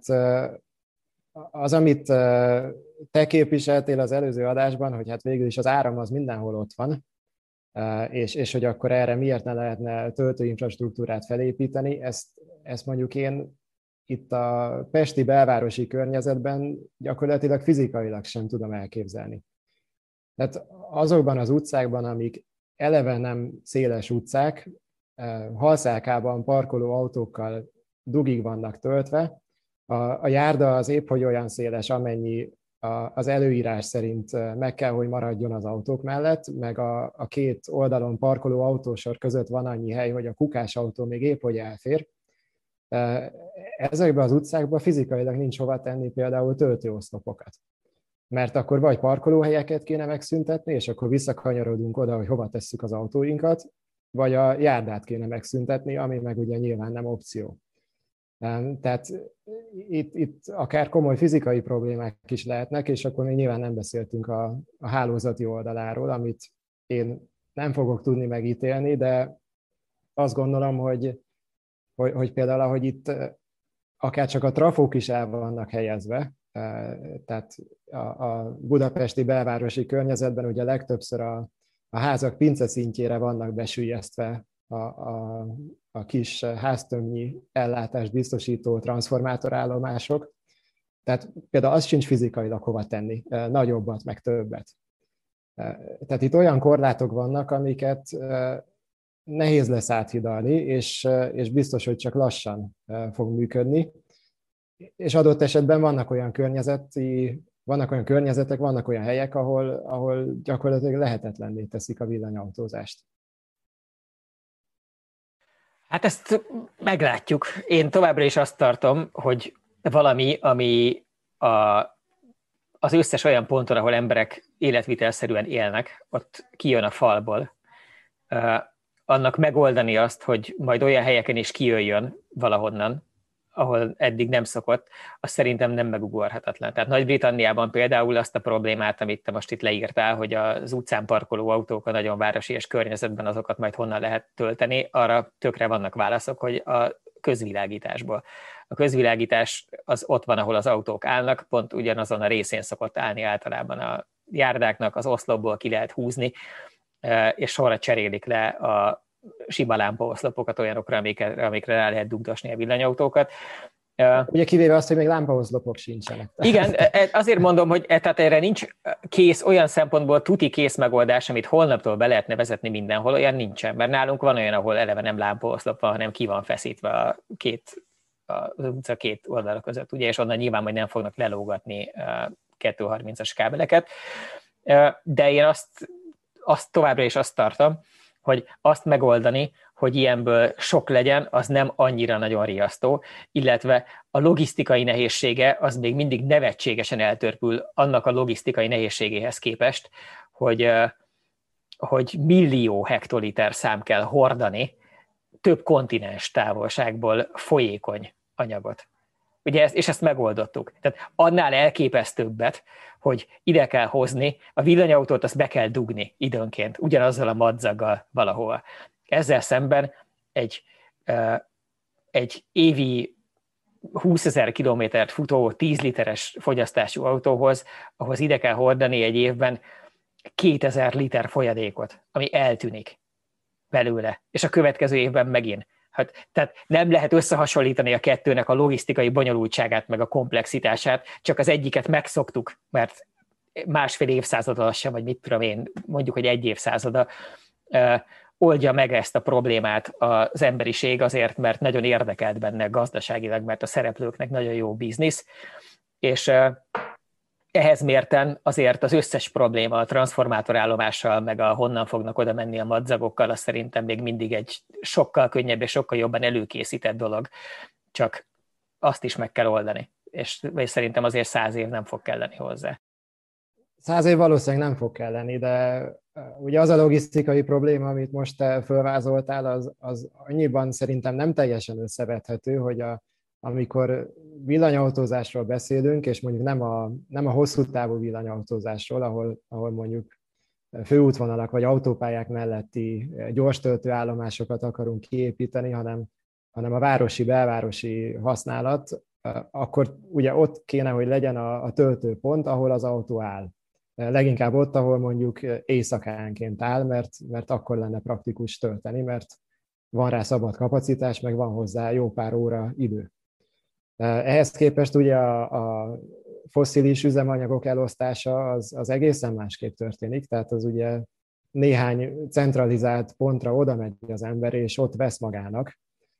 az, amit te képviseltél az előző adásban, hogy hát végül is az áram az mindenhol ott van, és, és hogy akkor erre miért ne lehetne töltőinfrastruktúrát felépíteni, ezt, ezt mondjuk én itt a pesti belvárosi környezetben gyakorlatilag fizikailag sem tudom elképzelni. Tehát azokban az utcákban, amik eleve nem széles utcák, halszálkában parkoló autókkal dugig vannak töltve, a, a járda az épp hogy olyan széles, amennyi a, az előírás szerint meg kell, hogy maradjon az autók mellett, meg a, a két oldalon parkoló autósor között van annyi hely, hogy a kukás autó még épp hogy elfér. Ezekben az utcákban fizikailag nincs hova tenni például töltőoszlopokat. Mert akkor vagy parkolóhelyeket kéne megszüntetni, és akkor visszakanyarodunk oda, hogy hova tesszük az autóinkat, vagy a járdát kéne megszüntetni, ami meg ugye nyilván nem opció. Tehát itt, itt akár komoly fizikai problémák is lehetnek, és akkor még nyilván nem beszéltünk a, a hálózati oldaláról, amit én nem fogok tudni megítélni, de azt gondolom, hogy, hogy, hogy például, ahogy itt akár csak a trafók is el vannak helyezve, tehát a, a budapesti belvárosi környezetben ugye legtöbbször a, a házak pince szintjére vannak besüllyesztve a, a, a kis háztömnyi ellátást biztosító transformátorállomások. Tehát például az sincs fizikailag hova tenni, nagyobbat, meg többet. Tehát itt olyan korlátok vannak, amiket nehéz lesz áthidalni, és, és biztos, hogy csak lassan fog működni. És adott esetben vannak olyan környezeti, vannak olyan környezetek, vannak olyan helyek, ahol, ahol gyakorlatilag lehetetlenné teszik a villanyautózást. Hát ezt meglátjuk. Én továbbra is azt tartom, hogy valami, ami a, az összes olyan ponton, ahol emberek életvitelszerűen élnek, ott kijön a falból. Uh, annak megoldani azt, hogy majd olyan helyeken is kijöjjön valahonnan, ahol eddig nem szokott, az szerintem nem megugorhatatlan. Tehát Nagy-Britanniában például azt a problémát, amit te most itt leírtál, hogy az utcán parkoló autók a nagyon városias környezetben azokat majd honnan lehet tölteni, arra tökre vannak válaszok, hogy a közvilágításból. A közvilágítás az ott van, ahol az autók állnak, pont ugyanazon a részén szokott állni általában a járdáknak, az oszlopból ki lehet húzni, és sorra cserélik le a sima lámpaoszlopokat olyanokra, amikre, amikre rá lehet dugdosni a villanyautókat. Ugye kivéve azt, hogy még lámpaoszlopok sincsenek. Igen, azért mondom, hogy tehát erre nincs kész, olyan szempontból tuti kész megoldás, amit holnaptól be lehetne vezetni mindenhol, olyan nincsen, mert nálunk van olyan, ahol eleve nem lámpaoszlop van, hanem ki van feszítve a két, az utca két oldala között, ugye, és onnan nyilván majd nem fognak lelógatni kettőszázharmincas kábeleket, de én azt, azt továbbra is azt tartom, hogy azt megoldani, hogy ilyenből sok legyen, az nem annyira nagyon riasztó, illetve a logisztikai nehézsége az még mindig nevetségesen eltörpül annak a logisztikai nehézségéhez képest, hogy, hogy millió hektoliter szám kell hordani több kontinens távolságból folyékony anyagot. Ugye ezt, és ezt megoldottuk. Tehát annál elképesztőbbet, hogy ide kell hozni, a villanyautót azt be kell dugni időnként, ugyanazzal a madzaggal valahol. Ezzel szemben egy, egy évi húszezer kilométert futó tíz literes fogyasztású autóhoz, ahhoz ide kell hordani egy évben kétezer liter folyadékot, ami eltűnik belőle, és a következő évben megint. Hát, tehát nem lehet összehasonlítani a kettőnek a logisztikai bonyolultságát, meg a komplexitását, csak az egyiket megszoktuk, mert másfél évszázada sem, vagy mit tudom én, mondjuk, hogy egy évszázada uh, oldja meg ezt a problémát az emberiség azért, mert nagyon érdekelt benne gazdaságilag, mert a szereplőknek nagyon jó biznisz, és uh, ehhez mérten azért az összes probléma a transformátorállomással, meg a honnan fognak oda menni a madzagokkal, az szerintem még mindig egy sokkal könnyebb és sokkal jobban előkészített dolog, csak azt is meg kell oldani, és, és szerintem azért száz év nem fog kelleni hozzá. Száz év valószínűleg nem fog kelleni, de ugye az a logisztikai probléma, amit most te fölvázoltál, az, az annyiban szerintem nem teljesen összevethető, hogy a amikor villanyautózásról beszélünk, és mondjuk nem a, nem a hosszú távú villanyautózásról, ahol, ahol mondjuk főútvonalak vagy autópályák melletti gyors töltőállomásokat akarunk kiépíteni, hanem, hanem a városi, belvárosi használat, akkor ugye ott kéne, hogy legyen a, a töltőpont, ahol az autó áll. Leginkább ott, ahol mondjuk éjszakánként áll, mert, mert akkor lenne praktikus tölteni, mert van rá szabad kapacitás, meg van hozzá jó pár óra idő. Ehhez képest ugye a, a fosszilis üzemanyagok elosztása az, az egészen másképp történik, tehát az ugye néhány centralizált pontra oda megy az ember, és ott vesz magának,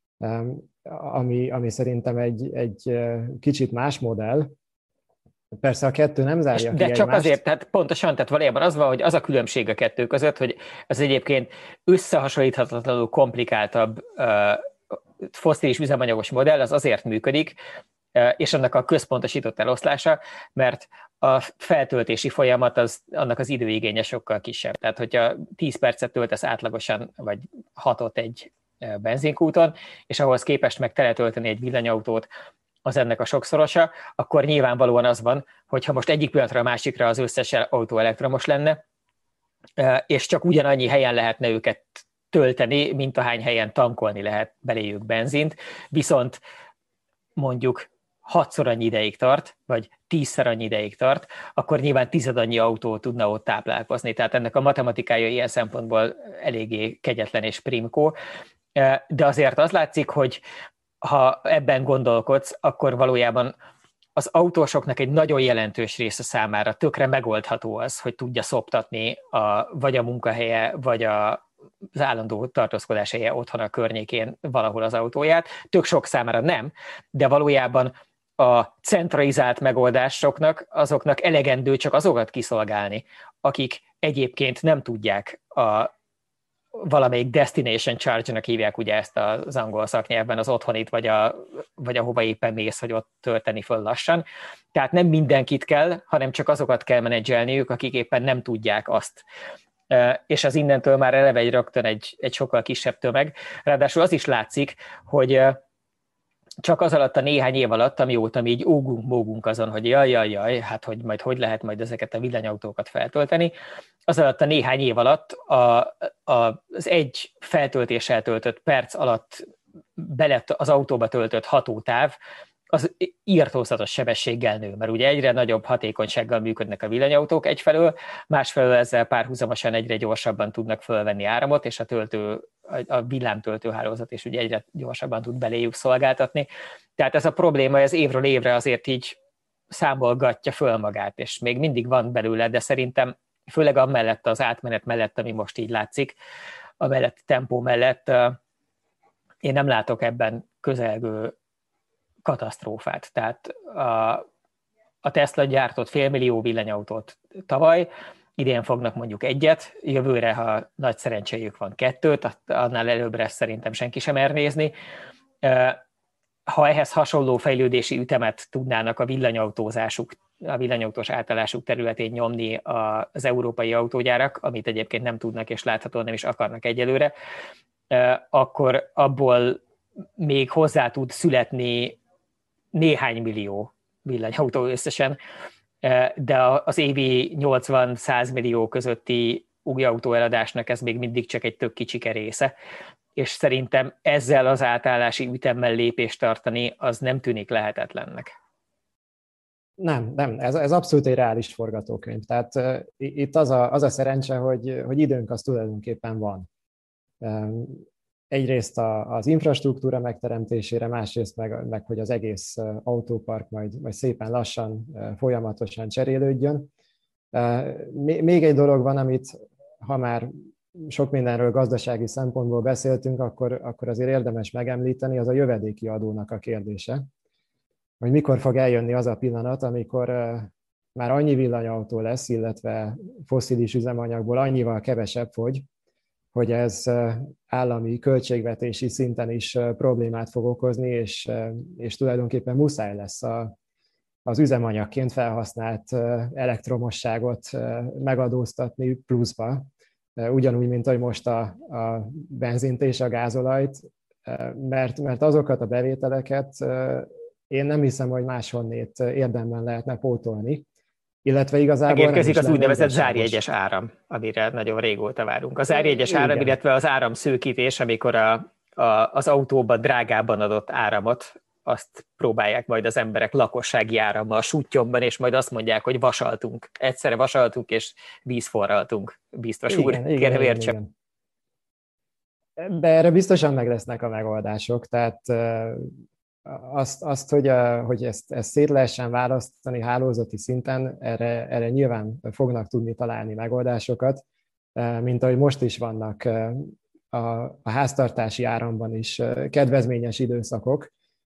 ami, ami szerintem egy, egy kicsit más modell. Persze a kettő nem zárja ki De csak egymást. Azért, tehát pontosan, tehát valójában az van, hogy az a különbség a kettő között, hogy ez egyébként összehasonlíthatatlanul komplikáltabb uh, fosszilis üzemanyagos modell, az azért működik, uh, és annak a központosított eloszlása, mert a feltöltési folyamat, az, annak az időigénye sokkal kisebb. Tehát, hogyha tíz percet töltesz átlagosan, vagy hatot egy benzinkúton, és ahhoz képest meg teletölteni egy villanyautót, az ennek a sokszorosa, akkor nyilvánvalóan az van, hogy ha most egyik pillanatra a másikra az összes autó elektromos lenne, és csak ugyanannyi helyen lehetne őket tölteni, mint ahány helyen tankolni lehet beléjük benzint, viszont mondjuk hatszor annyi ideig tart, vagy tízszer annyi ideig tart, akkor nyilván tized annyi autó tudna ott táplálkozni. Tehát ennek a matematikája ilyen szempontból eléggé kegyetlen és primkó, de azért az látszik, hogy ha ebben gondolkodsz, akkor valójában az autósoknak egy nagyon jelentős része számára tökre megoldható az, hogy tudja szoptatni a, vagy a munkahelye, vagy a, az állandó tartózkodás helye otthon a környékén valahol az autóját. Tök sok számára nem, de valójában a centralizált megoldásoknak, azoknak elegendő csak azokat kiszolgálni, akik egyébként nem tudják a valamelyik destination charge-nak hívják ugye ezt az angol szaknyelvben, az otthonit, vagy, a, vagy ahova éppen mész, hogy ott tölteni föl lassan. Tehát nem mindenkit kell, hanem csak azokat kell menedzselniük, akik éppen nem tudják azt. És az innentől már eleve egy rögtön egy, egy sokkal kisebb tömeg. Ráadásul az is látszik, hogy csak az alatt a néhány év alatt, amióta mi így ógunk-mógunk azon, hogy jaj, jaj, jaj, hát hogy majd hogy lehet majd ezeket a villanyautókat feltölteni, az alatt a néhány év alatt a, a, az egy feltöltéssel töltött perc alatt bele az autóba töltött hatótáv, az írtózatos sebességgel nő, mert ugye egyre nagyobb hatékonysággal működnek a villanyautók egyfelől, másfelől ezzel párhuzamosan egyre gyorsabban tudnak fölvenni áramot, és a töltő, a villámtöltőhálózat is ugye egyre gyorsabban tud beléjük szolgáltatni. Tehát ez a probléma, ez évről évre azért így számolgatja föl magát, és még mindig van belőle, de szerintem főleg amellett az átmenet mellett, ami most így látszik, amellett tempó mellett én nem látok ebben közelgő katasztrófát. Tehát a, a Tesla gyártott félmillió villanyautót tavaly, idén fognak mondjuk egyet, jövőre, ha nagy szerencséjük van, kettőt, annál előbbre szerintem senki sem mer nézni. Ha ehhez hasonló fejlődési ütemet tudnának a villanyautózásuk, a villanyautós átállásuk területén nyomni az európai autógyárak, amit egyébként nem tudnak és láthatóan nem is akarnak egyelőre, akkor abból még hozzá tud születni néhány millió villanyautó összesen, de az évi nyolcvan-száz millió közötti új autó eladásnak ez még mindig csak egy tök kicsike része, és szerintem ezzel az átállási ütemmel lépést tartani, az nem tűnik lehetetlennek. Nem, nem, ez, ez abszolút egy reális forgatókönyv. Tehát uh, itt az a, az a szerencse, hogy, hogy időnk az tulajdonképpen van. Um, egyrészt a, az infrastruktúra megteremtésére, másrészt meg, meg hogy az egész uh, autópark majd, majd szépen lassan, uh, folyamatosan cserélődjön. Uh, még egy dolog van, amit ha már sok mindenről gazdasági szempontból beszéltünk, akkor, akkor azért érdemes megemlíteni, az a jövedéki adónak a kérdése. Hogy mikor fog eljönni az a pillanat, amikor uh, már annyi villanyautó lesz, illetve fosszilis üzemanyagból annyival kevesebb fogy, hogy ez uh, állami költségvetési szinten is uh, problémát fog okozni, és, uh, és tulajdonképpen muszáj lesz a, az üzemanyagként felhasznált uh, elektromosságot uh, megadóztatni pluszba, uh, ugyanúgy, mint hogy most a, a benzint és a gázolajt, uh, mert, mert azokat a bevételeket uh, én nem hiszem, hogy máshonnét érdemben lehetne pótolni, illetve igazából... Megérkezik az úgynevezett zárjegyes áram, amire nagyon régóta várunk. A zárjegyes Igen. áram, illetve az áramszűkítés, amikor a, a, az autóba drágában adott áramot, azt próbálják majd az emberek lakossági árammal sútyomban, és majd azt mondják, hogy vasaltunk. Egyszerre vasaltunk, és vízforraltunk. Biztos úr, kérem értsem. De erre biztosan meg lesznek a megoldások, tehát... Azt, azt hogy, hogy ezt, ezt szét lehessen választani hálózati szinten, erre, erre nyilván fognak tudni találni megoldásokat, mint ahogy most is vannak a, a háztartási áramban is kedvezményes időszakok,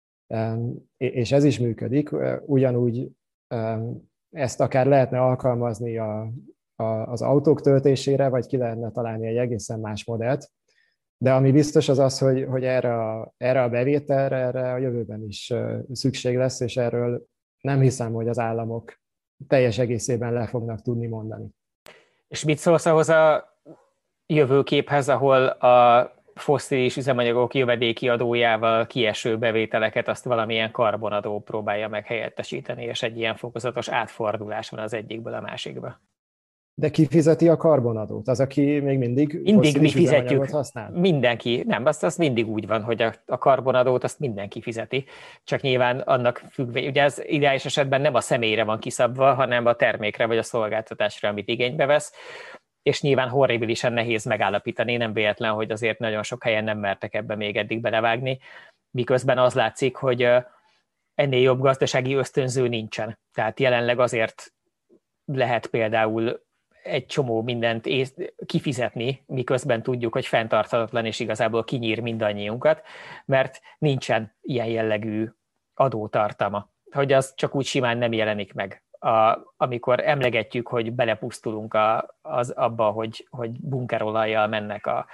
és ez is működik. Ugyanúgy ezt akár lehetne alkalmazni a, a, az autók töltésére, vagy ki lehetne találni egy egészen más modellt. De ami biztos az az, hogy, hogy erre, a, erre a bevételre, erre a jövőben is szükség lesz, és erről nem hiszem, hogy az államok teljes egészében le fognak tudni mondani. És mit szólsz ahhoz a jövőképhez, ahol a fosszilis üzemanyagok jövedéki adójával kieső bevételeket azt valamilyen karbonadó próbálja meg helyettesíteni, és egy ilyen fokozatos átfordulás van az egyikből a másikba? De ki fizeti a karbonadót? Az, aki még mindig Mindig mi fizetjük. Használ? Mindenki. Nem, azt, azt mindig úgy van, hogy a, a karbonadót azt mindenki fizeti. Csak nyilván annak függvény, ugye az ideális esetben nem a személyre van kiszabva, hanem a termékre vagy a szolgáltatásra, amit igénybe vesz. És nyilván horribilisen nehéz megállapítani, nem véletlen, hogy azért nagyon sok helyen nem mertek ebbe még eddig belevágni, miközben az látszik, hogy ennél jobb gazdasági ösztönző nincsen. Tehát jelenleg azért lehet például egy csomó mindent kifizetni, miközben tudjuk, hogy fenntarthatatlan és igazából kinyír mindannyiunkat, mert nincsen ilyen jellegű adótartama, hogy az csak úgy simán nem jelenik meg. A, amikor emlegetjük, hogy belepusztulunk a, az, abba, hogy, hogy bunkerolajjal mennek a,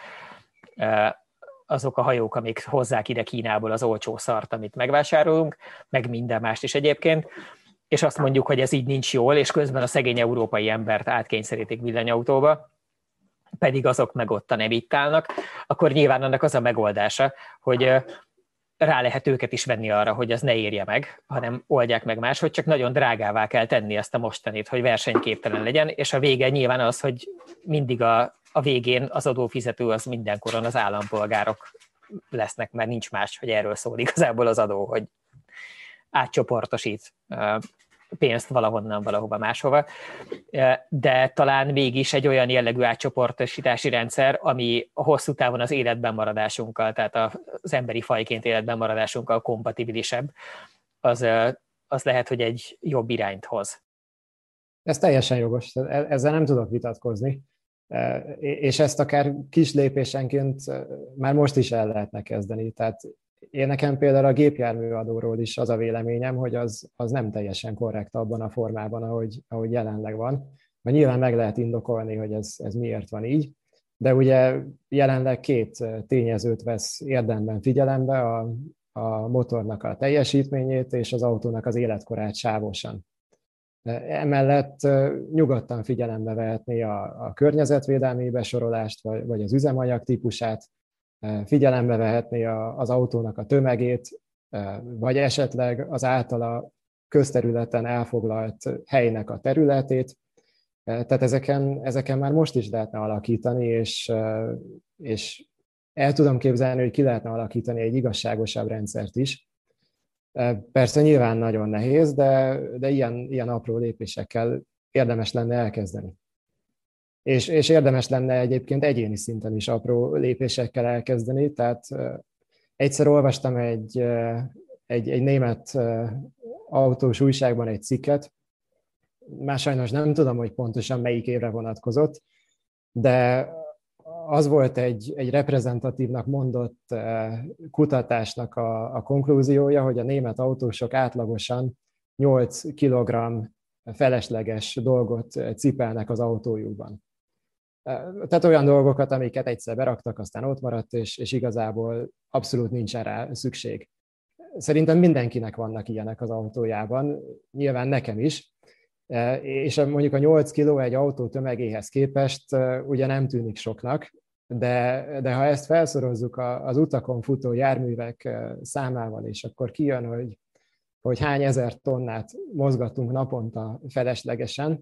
azok a hajók, amik hozzák ide Kínából az olcsó szart, amit megvásárolunk, meg minden mást is egyébként, és azt mondjuk, hogy ez így nincs jól, és közben a szegény európai embert átkényszerítik villanyautóba, pedig azok meg ottan evittálnak, akkor nyilván annak az a megoldása, hogy rá lehet őket is venni arra, hogy az ne érje meg, hanem oldják meg máshogy, csak nagyon drágává kell tenni ezt a mostanit, hogy versenyképtelen legyen, és a vége nyilván az, hogy mindig a, a végén az adófizető az mindenkoron az állampolgárok lesznek, mert nincs más, hogy erről szól igazából az adó, hogy átcsoportosít pénzt valahonnan, valahova máshova, de talán mégis egy olyan jellegű átcsoportosítási rendszer, ami a hosszú távon az életben maradásunkkal, tehát az emberi fajként életben maradásunkkal kompatibilisebb, az, az lehet, hogy egy jobb irányt hoz. Ez teljesen jogos, ezzel nem tudok vitatkozni, és ezt akár kis lépésenként már most is el lehetne kezdeni, tehát én nekem például a gépjárműadóról is az a véleményem, hogy az, az nem teljesen korrekt abban a formában, ahogy, ahogy jelenleg van. Mert nyilván meg lehet indokolni, hogy ez, ez miért van így, de ugye jelenleg két tényezőt vesz érdemben figyelembe, a, a motornak a teljesítményét és az autónak az életkorát sávosan. Emellett nyugodtan figyelembe vehetné a, a környezetvédelmi besorolást, vagy, vagy az üzemanyag típusát, figyelembe vehetné az autónak a tömegét, vagy esetleg az általa közterületen elfoglalt helynek a területét. Tehát ezeken, ezeken már most is lehetne alakítani, és, és el tudom képzelni, hogy ki lehetne alakítani egy igazságosabb rendszert is. Persze nyilván nagyon nehéz, de, de ilyen, ilyen apró lépésekkel érdemes lenne elkezdeni. És, és érdemes lenne egyébként egyéni szinten is apró lépésekkel elkezdeni. Tehát egyszer olvastam egy, egy, egy német autós újságban egy cikket, már sajnos nem tudom, hogy pontosan melyik évre vonatkozott, de az volt egy, egy reprezentatívnak mondott kutatásnak a, a konklúziója, hogy a német autósok átlagosan nyolc kilogramm felesleges dolgot cipelnek az autójukban. Tehát olyan dolgokat, amiket egyszer beraktak, aztán ott maradt, és, és igazából abszolút nincsen rá szükség. Szerintem mindenkinek vannak ilyenek az autójában, nyilván nekem is, és mondjuk a nyolc kiló egy autó tömegéhez képest ugye nem tűnik soknak, de, de ha ezt felszorozzuk az utakon futó járművek számával, és akkor kijön, hogy, hogy hány ezer tonnát mozgatunk naponta feleslegesen,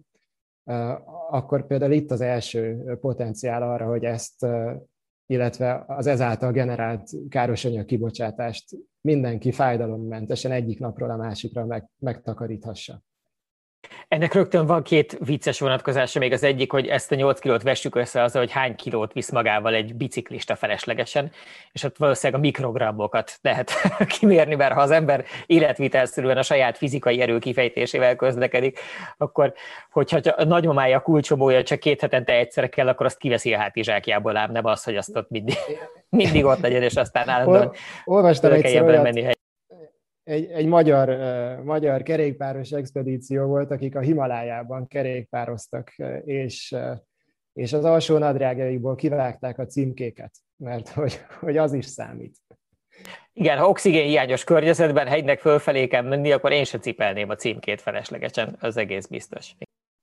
akkor például itt az első potenciál arra, hogy ezt, illetve az ezáltal generált károsanyag kibocsátást mindenki fájdalommentesen egyik napról a másikra meg, megtakaríthassa. Ennek rögtön van két vicces vonatkozása, még az egyik, hogy ezt a nyolc kilót vessük össze azzal, hogy hány kilót visz magával egy biciklista feleslegesen, és ott valószínűleg a mikrogrammokat lehet kimérni, mert ha az ember életvitelszerűen a saját fizikai erő kifejtésével közlekedik, akkor hogyha a nagymamája a kulcsomója csak két hetente egyszer kell, akkor azt kiveszi a hátizsákjából, ám nem az, hogy azt ott mindig, mindig ott legyen, és aztán állandóan olvastam egyszer olyat, menni. Egy, egy magyar, uh, magyar kerékpáros expedíció volt, akik a Himalájában kerékpároztak, és, uh, és az alsó nadrágjaikból kivágták a címkéket, mert hogy, hogy az is számít. Igen, ha oxigénhiányos környezetben hegynek fölfelé kell menni, akkor én sem cipelném a címkét feleslegesen, az egész biztos.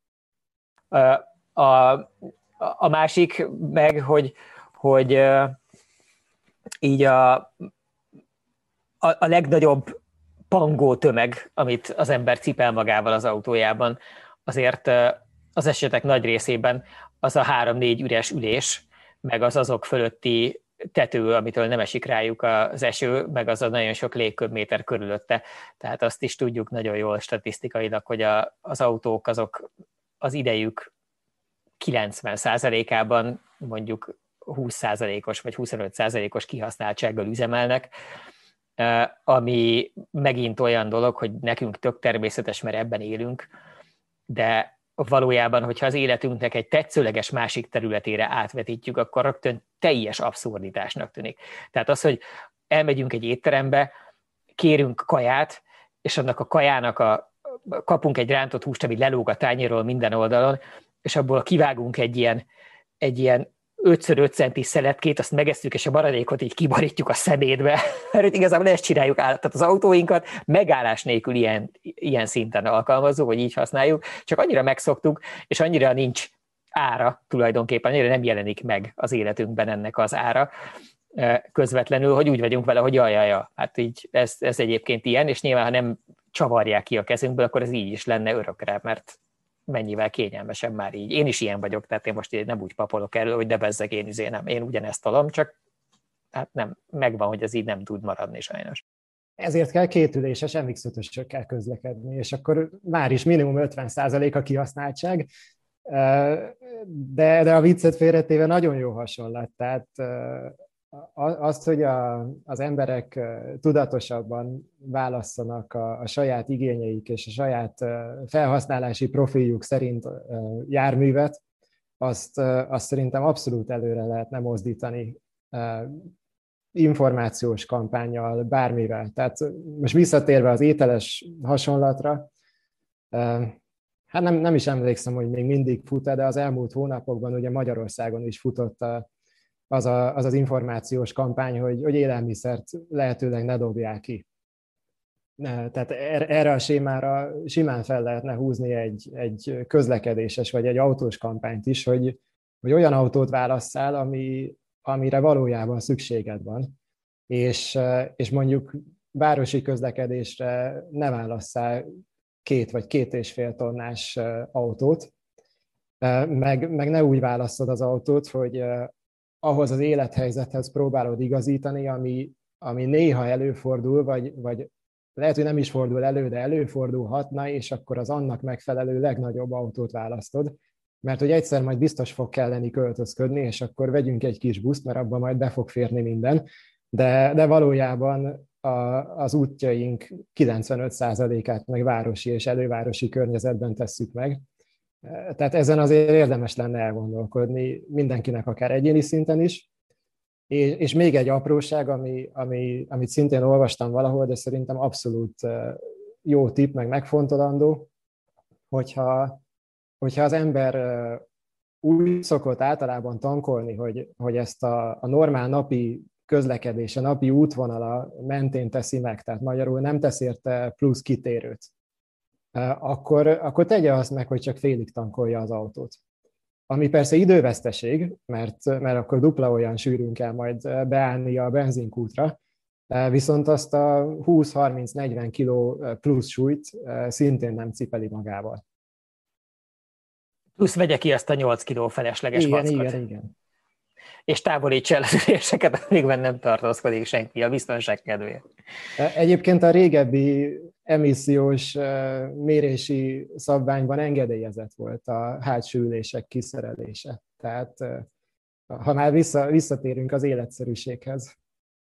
Uh, a, a másik meg, hogy, hogy uh, így a, a, a legnagyobb pangó tömeg, amit az ember cipel magával az autójában, azért az esetek nagy részében az a három-négy üres ülés, meg az azok fölötti tető, amitől nem esik rájuk az eső, meg az a nagyon sok légköbméter körülötte. Tehát azt is tudjuk nagyon jól statisztikailag, hogy a, az autók azok az idejük kilencven százalékában mondjuk húsz százalékos vagy huszonöt százalékos kihasználtsággal üzemelnek, ami megint olyan dolog, hogy nekünk tök természetes, mert ebben élünk, de valójában, hogyha az életünknek egy tetszőleges másik területére átvetítjük, akkor rögtön teljes abszurditásnak tűnik. Tehát az, hogy elmegyünk egy étterembe, kérünk kaját, és annak a kajának a, kapunk egy rántott húst, ami lelóg a tányérról minden oldalon, és abból kivágunk egy ilyen, egy ilyen öt öt centis szeletkét, azt megesszük, és a maradékot így kibarítjuk a szemétbe. Mert igazából ezt csináljuk át. Tehát az autóinkat megállás nélkül ilyen, ilyen szinten alkalmazó, vagy így használjuk, csak annyira megszoktuk, és annyira nincs ára tulajdonképpen, annyira nem jelenik meg az életünkben ennek az ára közvetlenül, hogy úgy vagyunk vele, hogy jaj, jaj, jaj. Hát így ez, ez egyébként ilyen, és nyilván, ha nem csavarják ki a kezünkből, akkor ez így is lenne örökre, mert mennyivel kényelmesebb már így. Én is ilyen vagyok, tehát én most így nem úgy papolok elő, hogy de bezzeg én izé nem. Én ugyanezt tolom, csak hát nem, megvan, hogy ez így nem tud maradni sajnos. Ezért kell kétüléses em iksz ötösökkel közlekedni, és akkor már is minimum ötven százalék a kihasználtság, de, de a viccet félretéve nagyon jó hasonlat. Tehát azt, hogy a, az emberek tudatosabban válasszanak a, a saját igényeik és a saját felhasználási profiljuk szerint járművet, azt, azt szerintem abszolút előre lehetne mozdítani információs kampánnyal, bármivel. Tehát most visszatérve az ételes hasonlatra, hát nem, nem is emlékszem, hogy még mindig fut, de az elmúlt hónapokban ugye Magyarországon is futott a Az, a, az az információs kampány, hogy, hogy élelmiszert lehetőleg ne dobják ki. Tehát erre a sémára simán fel lehetne húzni egy, egy közlekedéses vagy egy autós kampányt is, hogy, hogy olyan autót válasszál, ami, amire valójában szükséged van, és, és mondjuk városi közlekedésre ne válasszál két vagy két és fél tonnás autót, meg, meg ne úgy választod az autót, hogy ahhoz az élethelyzethez próbálod igazítani, ami, ami néha előfordul, vagy, vagy lehet, hogy nem is fordul elő, de előfordulhatna, és akkor az annak megfelelő legnagyobb autót választod, mert hogy egyszer majd biztos fog kelleni költözködni, és akkor vegyünk egy kis buszt, mert abban majd be fog férni minden, de, de valójában a, az útjaink kilencvenöt százalékát meg városi és elővárosi környezetben tesszük meg. Tehát ezen azért érdemes lenne elgondolkodni mindenkinek, akár egyéni szinten is. És, és még egy apróság, ami, ami, amit szintén olvastam valahol, de szerintem abszolút jó tipp, meg megfontolandó, hogyha, hogyha az ember úgy szokott általában tankolni, hogy, hogy ezt a, a normál napi közlekedése, napi útvonala mentén teszi meg, tehát magyarul nem tesz érte plusz kitérőt, akkor, akkor tegye azt meg, hogy csak félig tankolja az autót. Ami persze időveszteség, mert, mert akkor dupla olyan sűrűn kell majd beállni a benzinkútra, viszont azt a húsz-harminc-negyven kiló plusz súlyt szintén nem cipeli magával. Plusz vegye ki azt a nyolc kiló felesleges igen, mackot. Igen, igen. És távolítsa el az üléseket, amikben nem tartózkodik senki a biztonság kedvéért. Egyébként a régebbi emissziós mérési szabványban engedélyezett volt a hátsó ülések kiszerelése. Tehát ha már vissza, visszatérünk az életszerűséghez.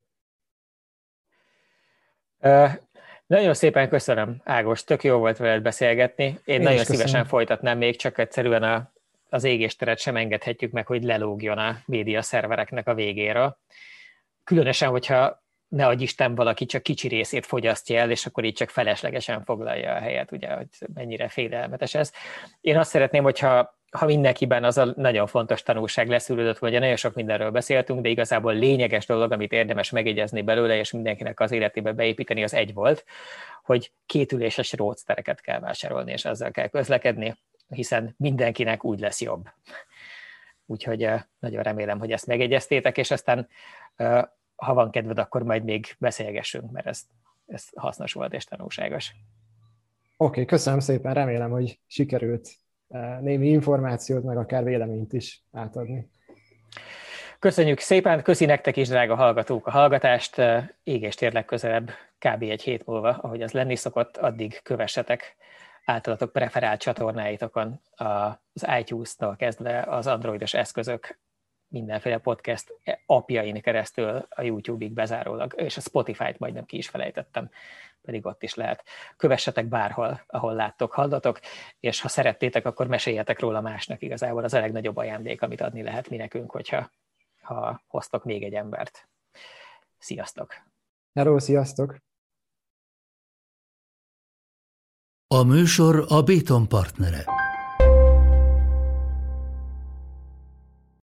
Uh, nagyon szépen köszönöm, Ágos, tök jó volt veled beszélgetni. Én, Én nagyon szívesen folytatnám még, csak egyszerűen a, az égésteret sem engedhetjük meg, hogy lelógjon a média szervereknek a végéről. Különösen, hogyha ne adj Isten, valaki csak kicsi részét fogyasztja el, és akkor így csak feleslegesen foglalja a helyet, ugye, hogy mennyire félelmetes ez. Én azt szeretném, hogyha ha mindenkiben az a nagyon fontos tanulság leszűrődött, vagy nagyon sok mindenről beszéltünk, de igazából lényeges dolog, amit érdemes megjegyezni belőle, és mindenkinek az életébe beépíteni, az egy volt, hogy kétüléses roadstereket kell vásárolni, és ezzel kell közlekedni, hiszen mindenkinek úgy lesz jobb. Úgyhogy nagyon remélem, hogy ezt megjegyeztétek, és aztán ha van kedved, akkor majd még beszélgessünk, mert ez, ez hasznos volt és tanulságos. Oké, okay, köszönöm szépen, remélem, hogy sikerült némi információt, meg akár véleményt is átadni. Köszönjük szépen, köszi nektek is, drága hallgatók, a hallgatást. Égéstér legközelebb, kb. Egy hét múlva, ahogy az lenni szokott, addig kövessetek általatok preferált csatornáitokon az iTunes-tól kezdve az androidos eszközök, mindenféle podcast appjain keresztül a YouTube-ig bezárólag, és a Spotify-t majdnem ki is felejtettem, pedig ott is lehet. Kövessetek bárhol, ahol láttok, hallatok, és ha szerettétek, akkor meséljetek róla másnak. Igazából az a legnagyobb ajándék, amit adni lehet mi nekünk, hogyha ha hoztok még egy embert. Sziasztok! Hello, sziasztok! A műsor a Béton partnere.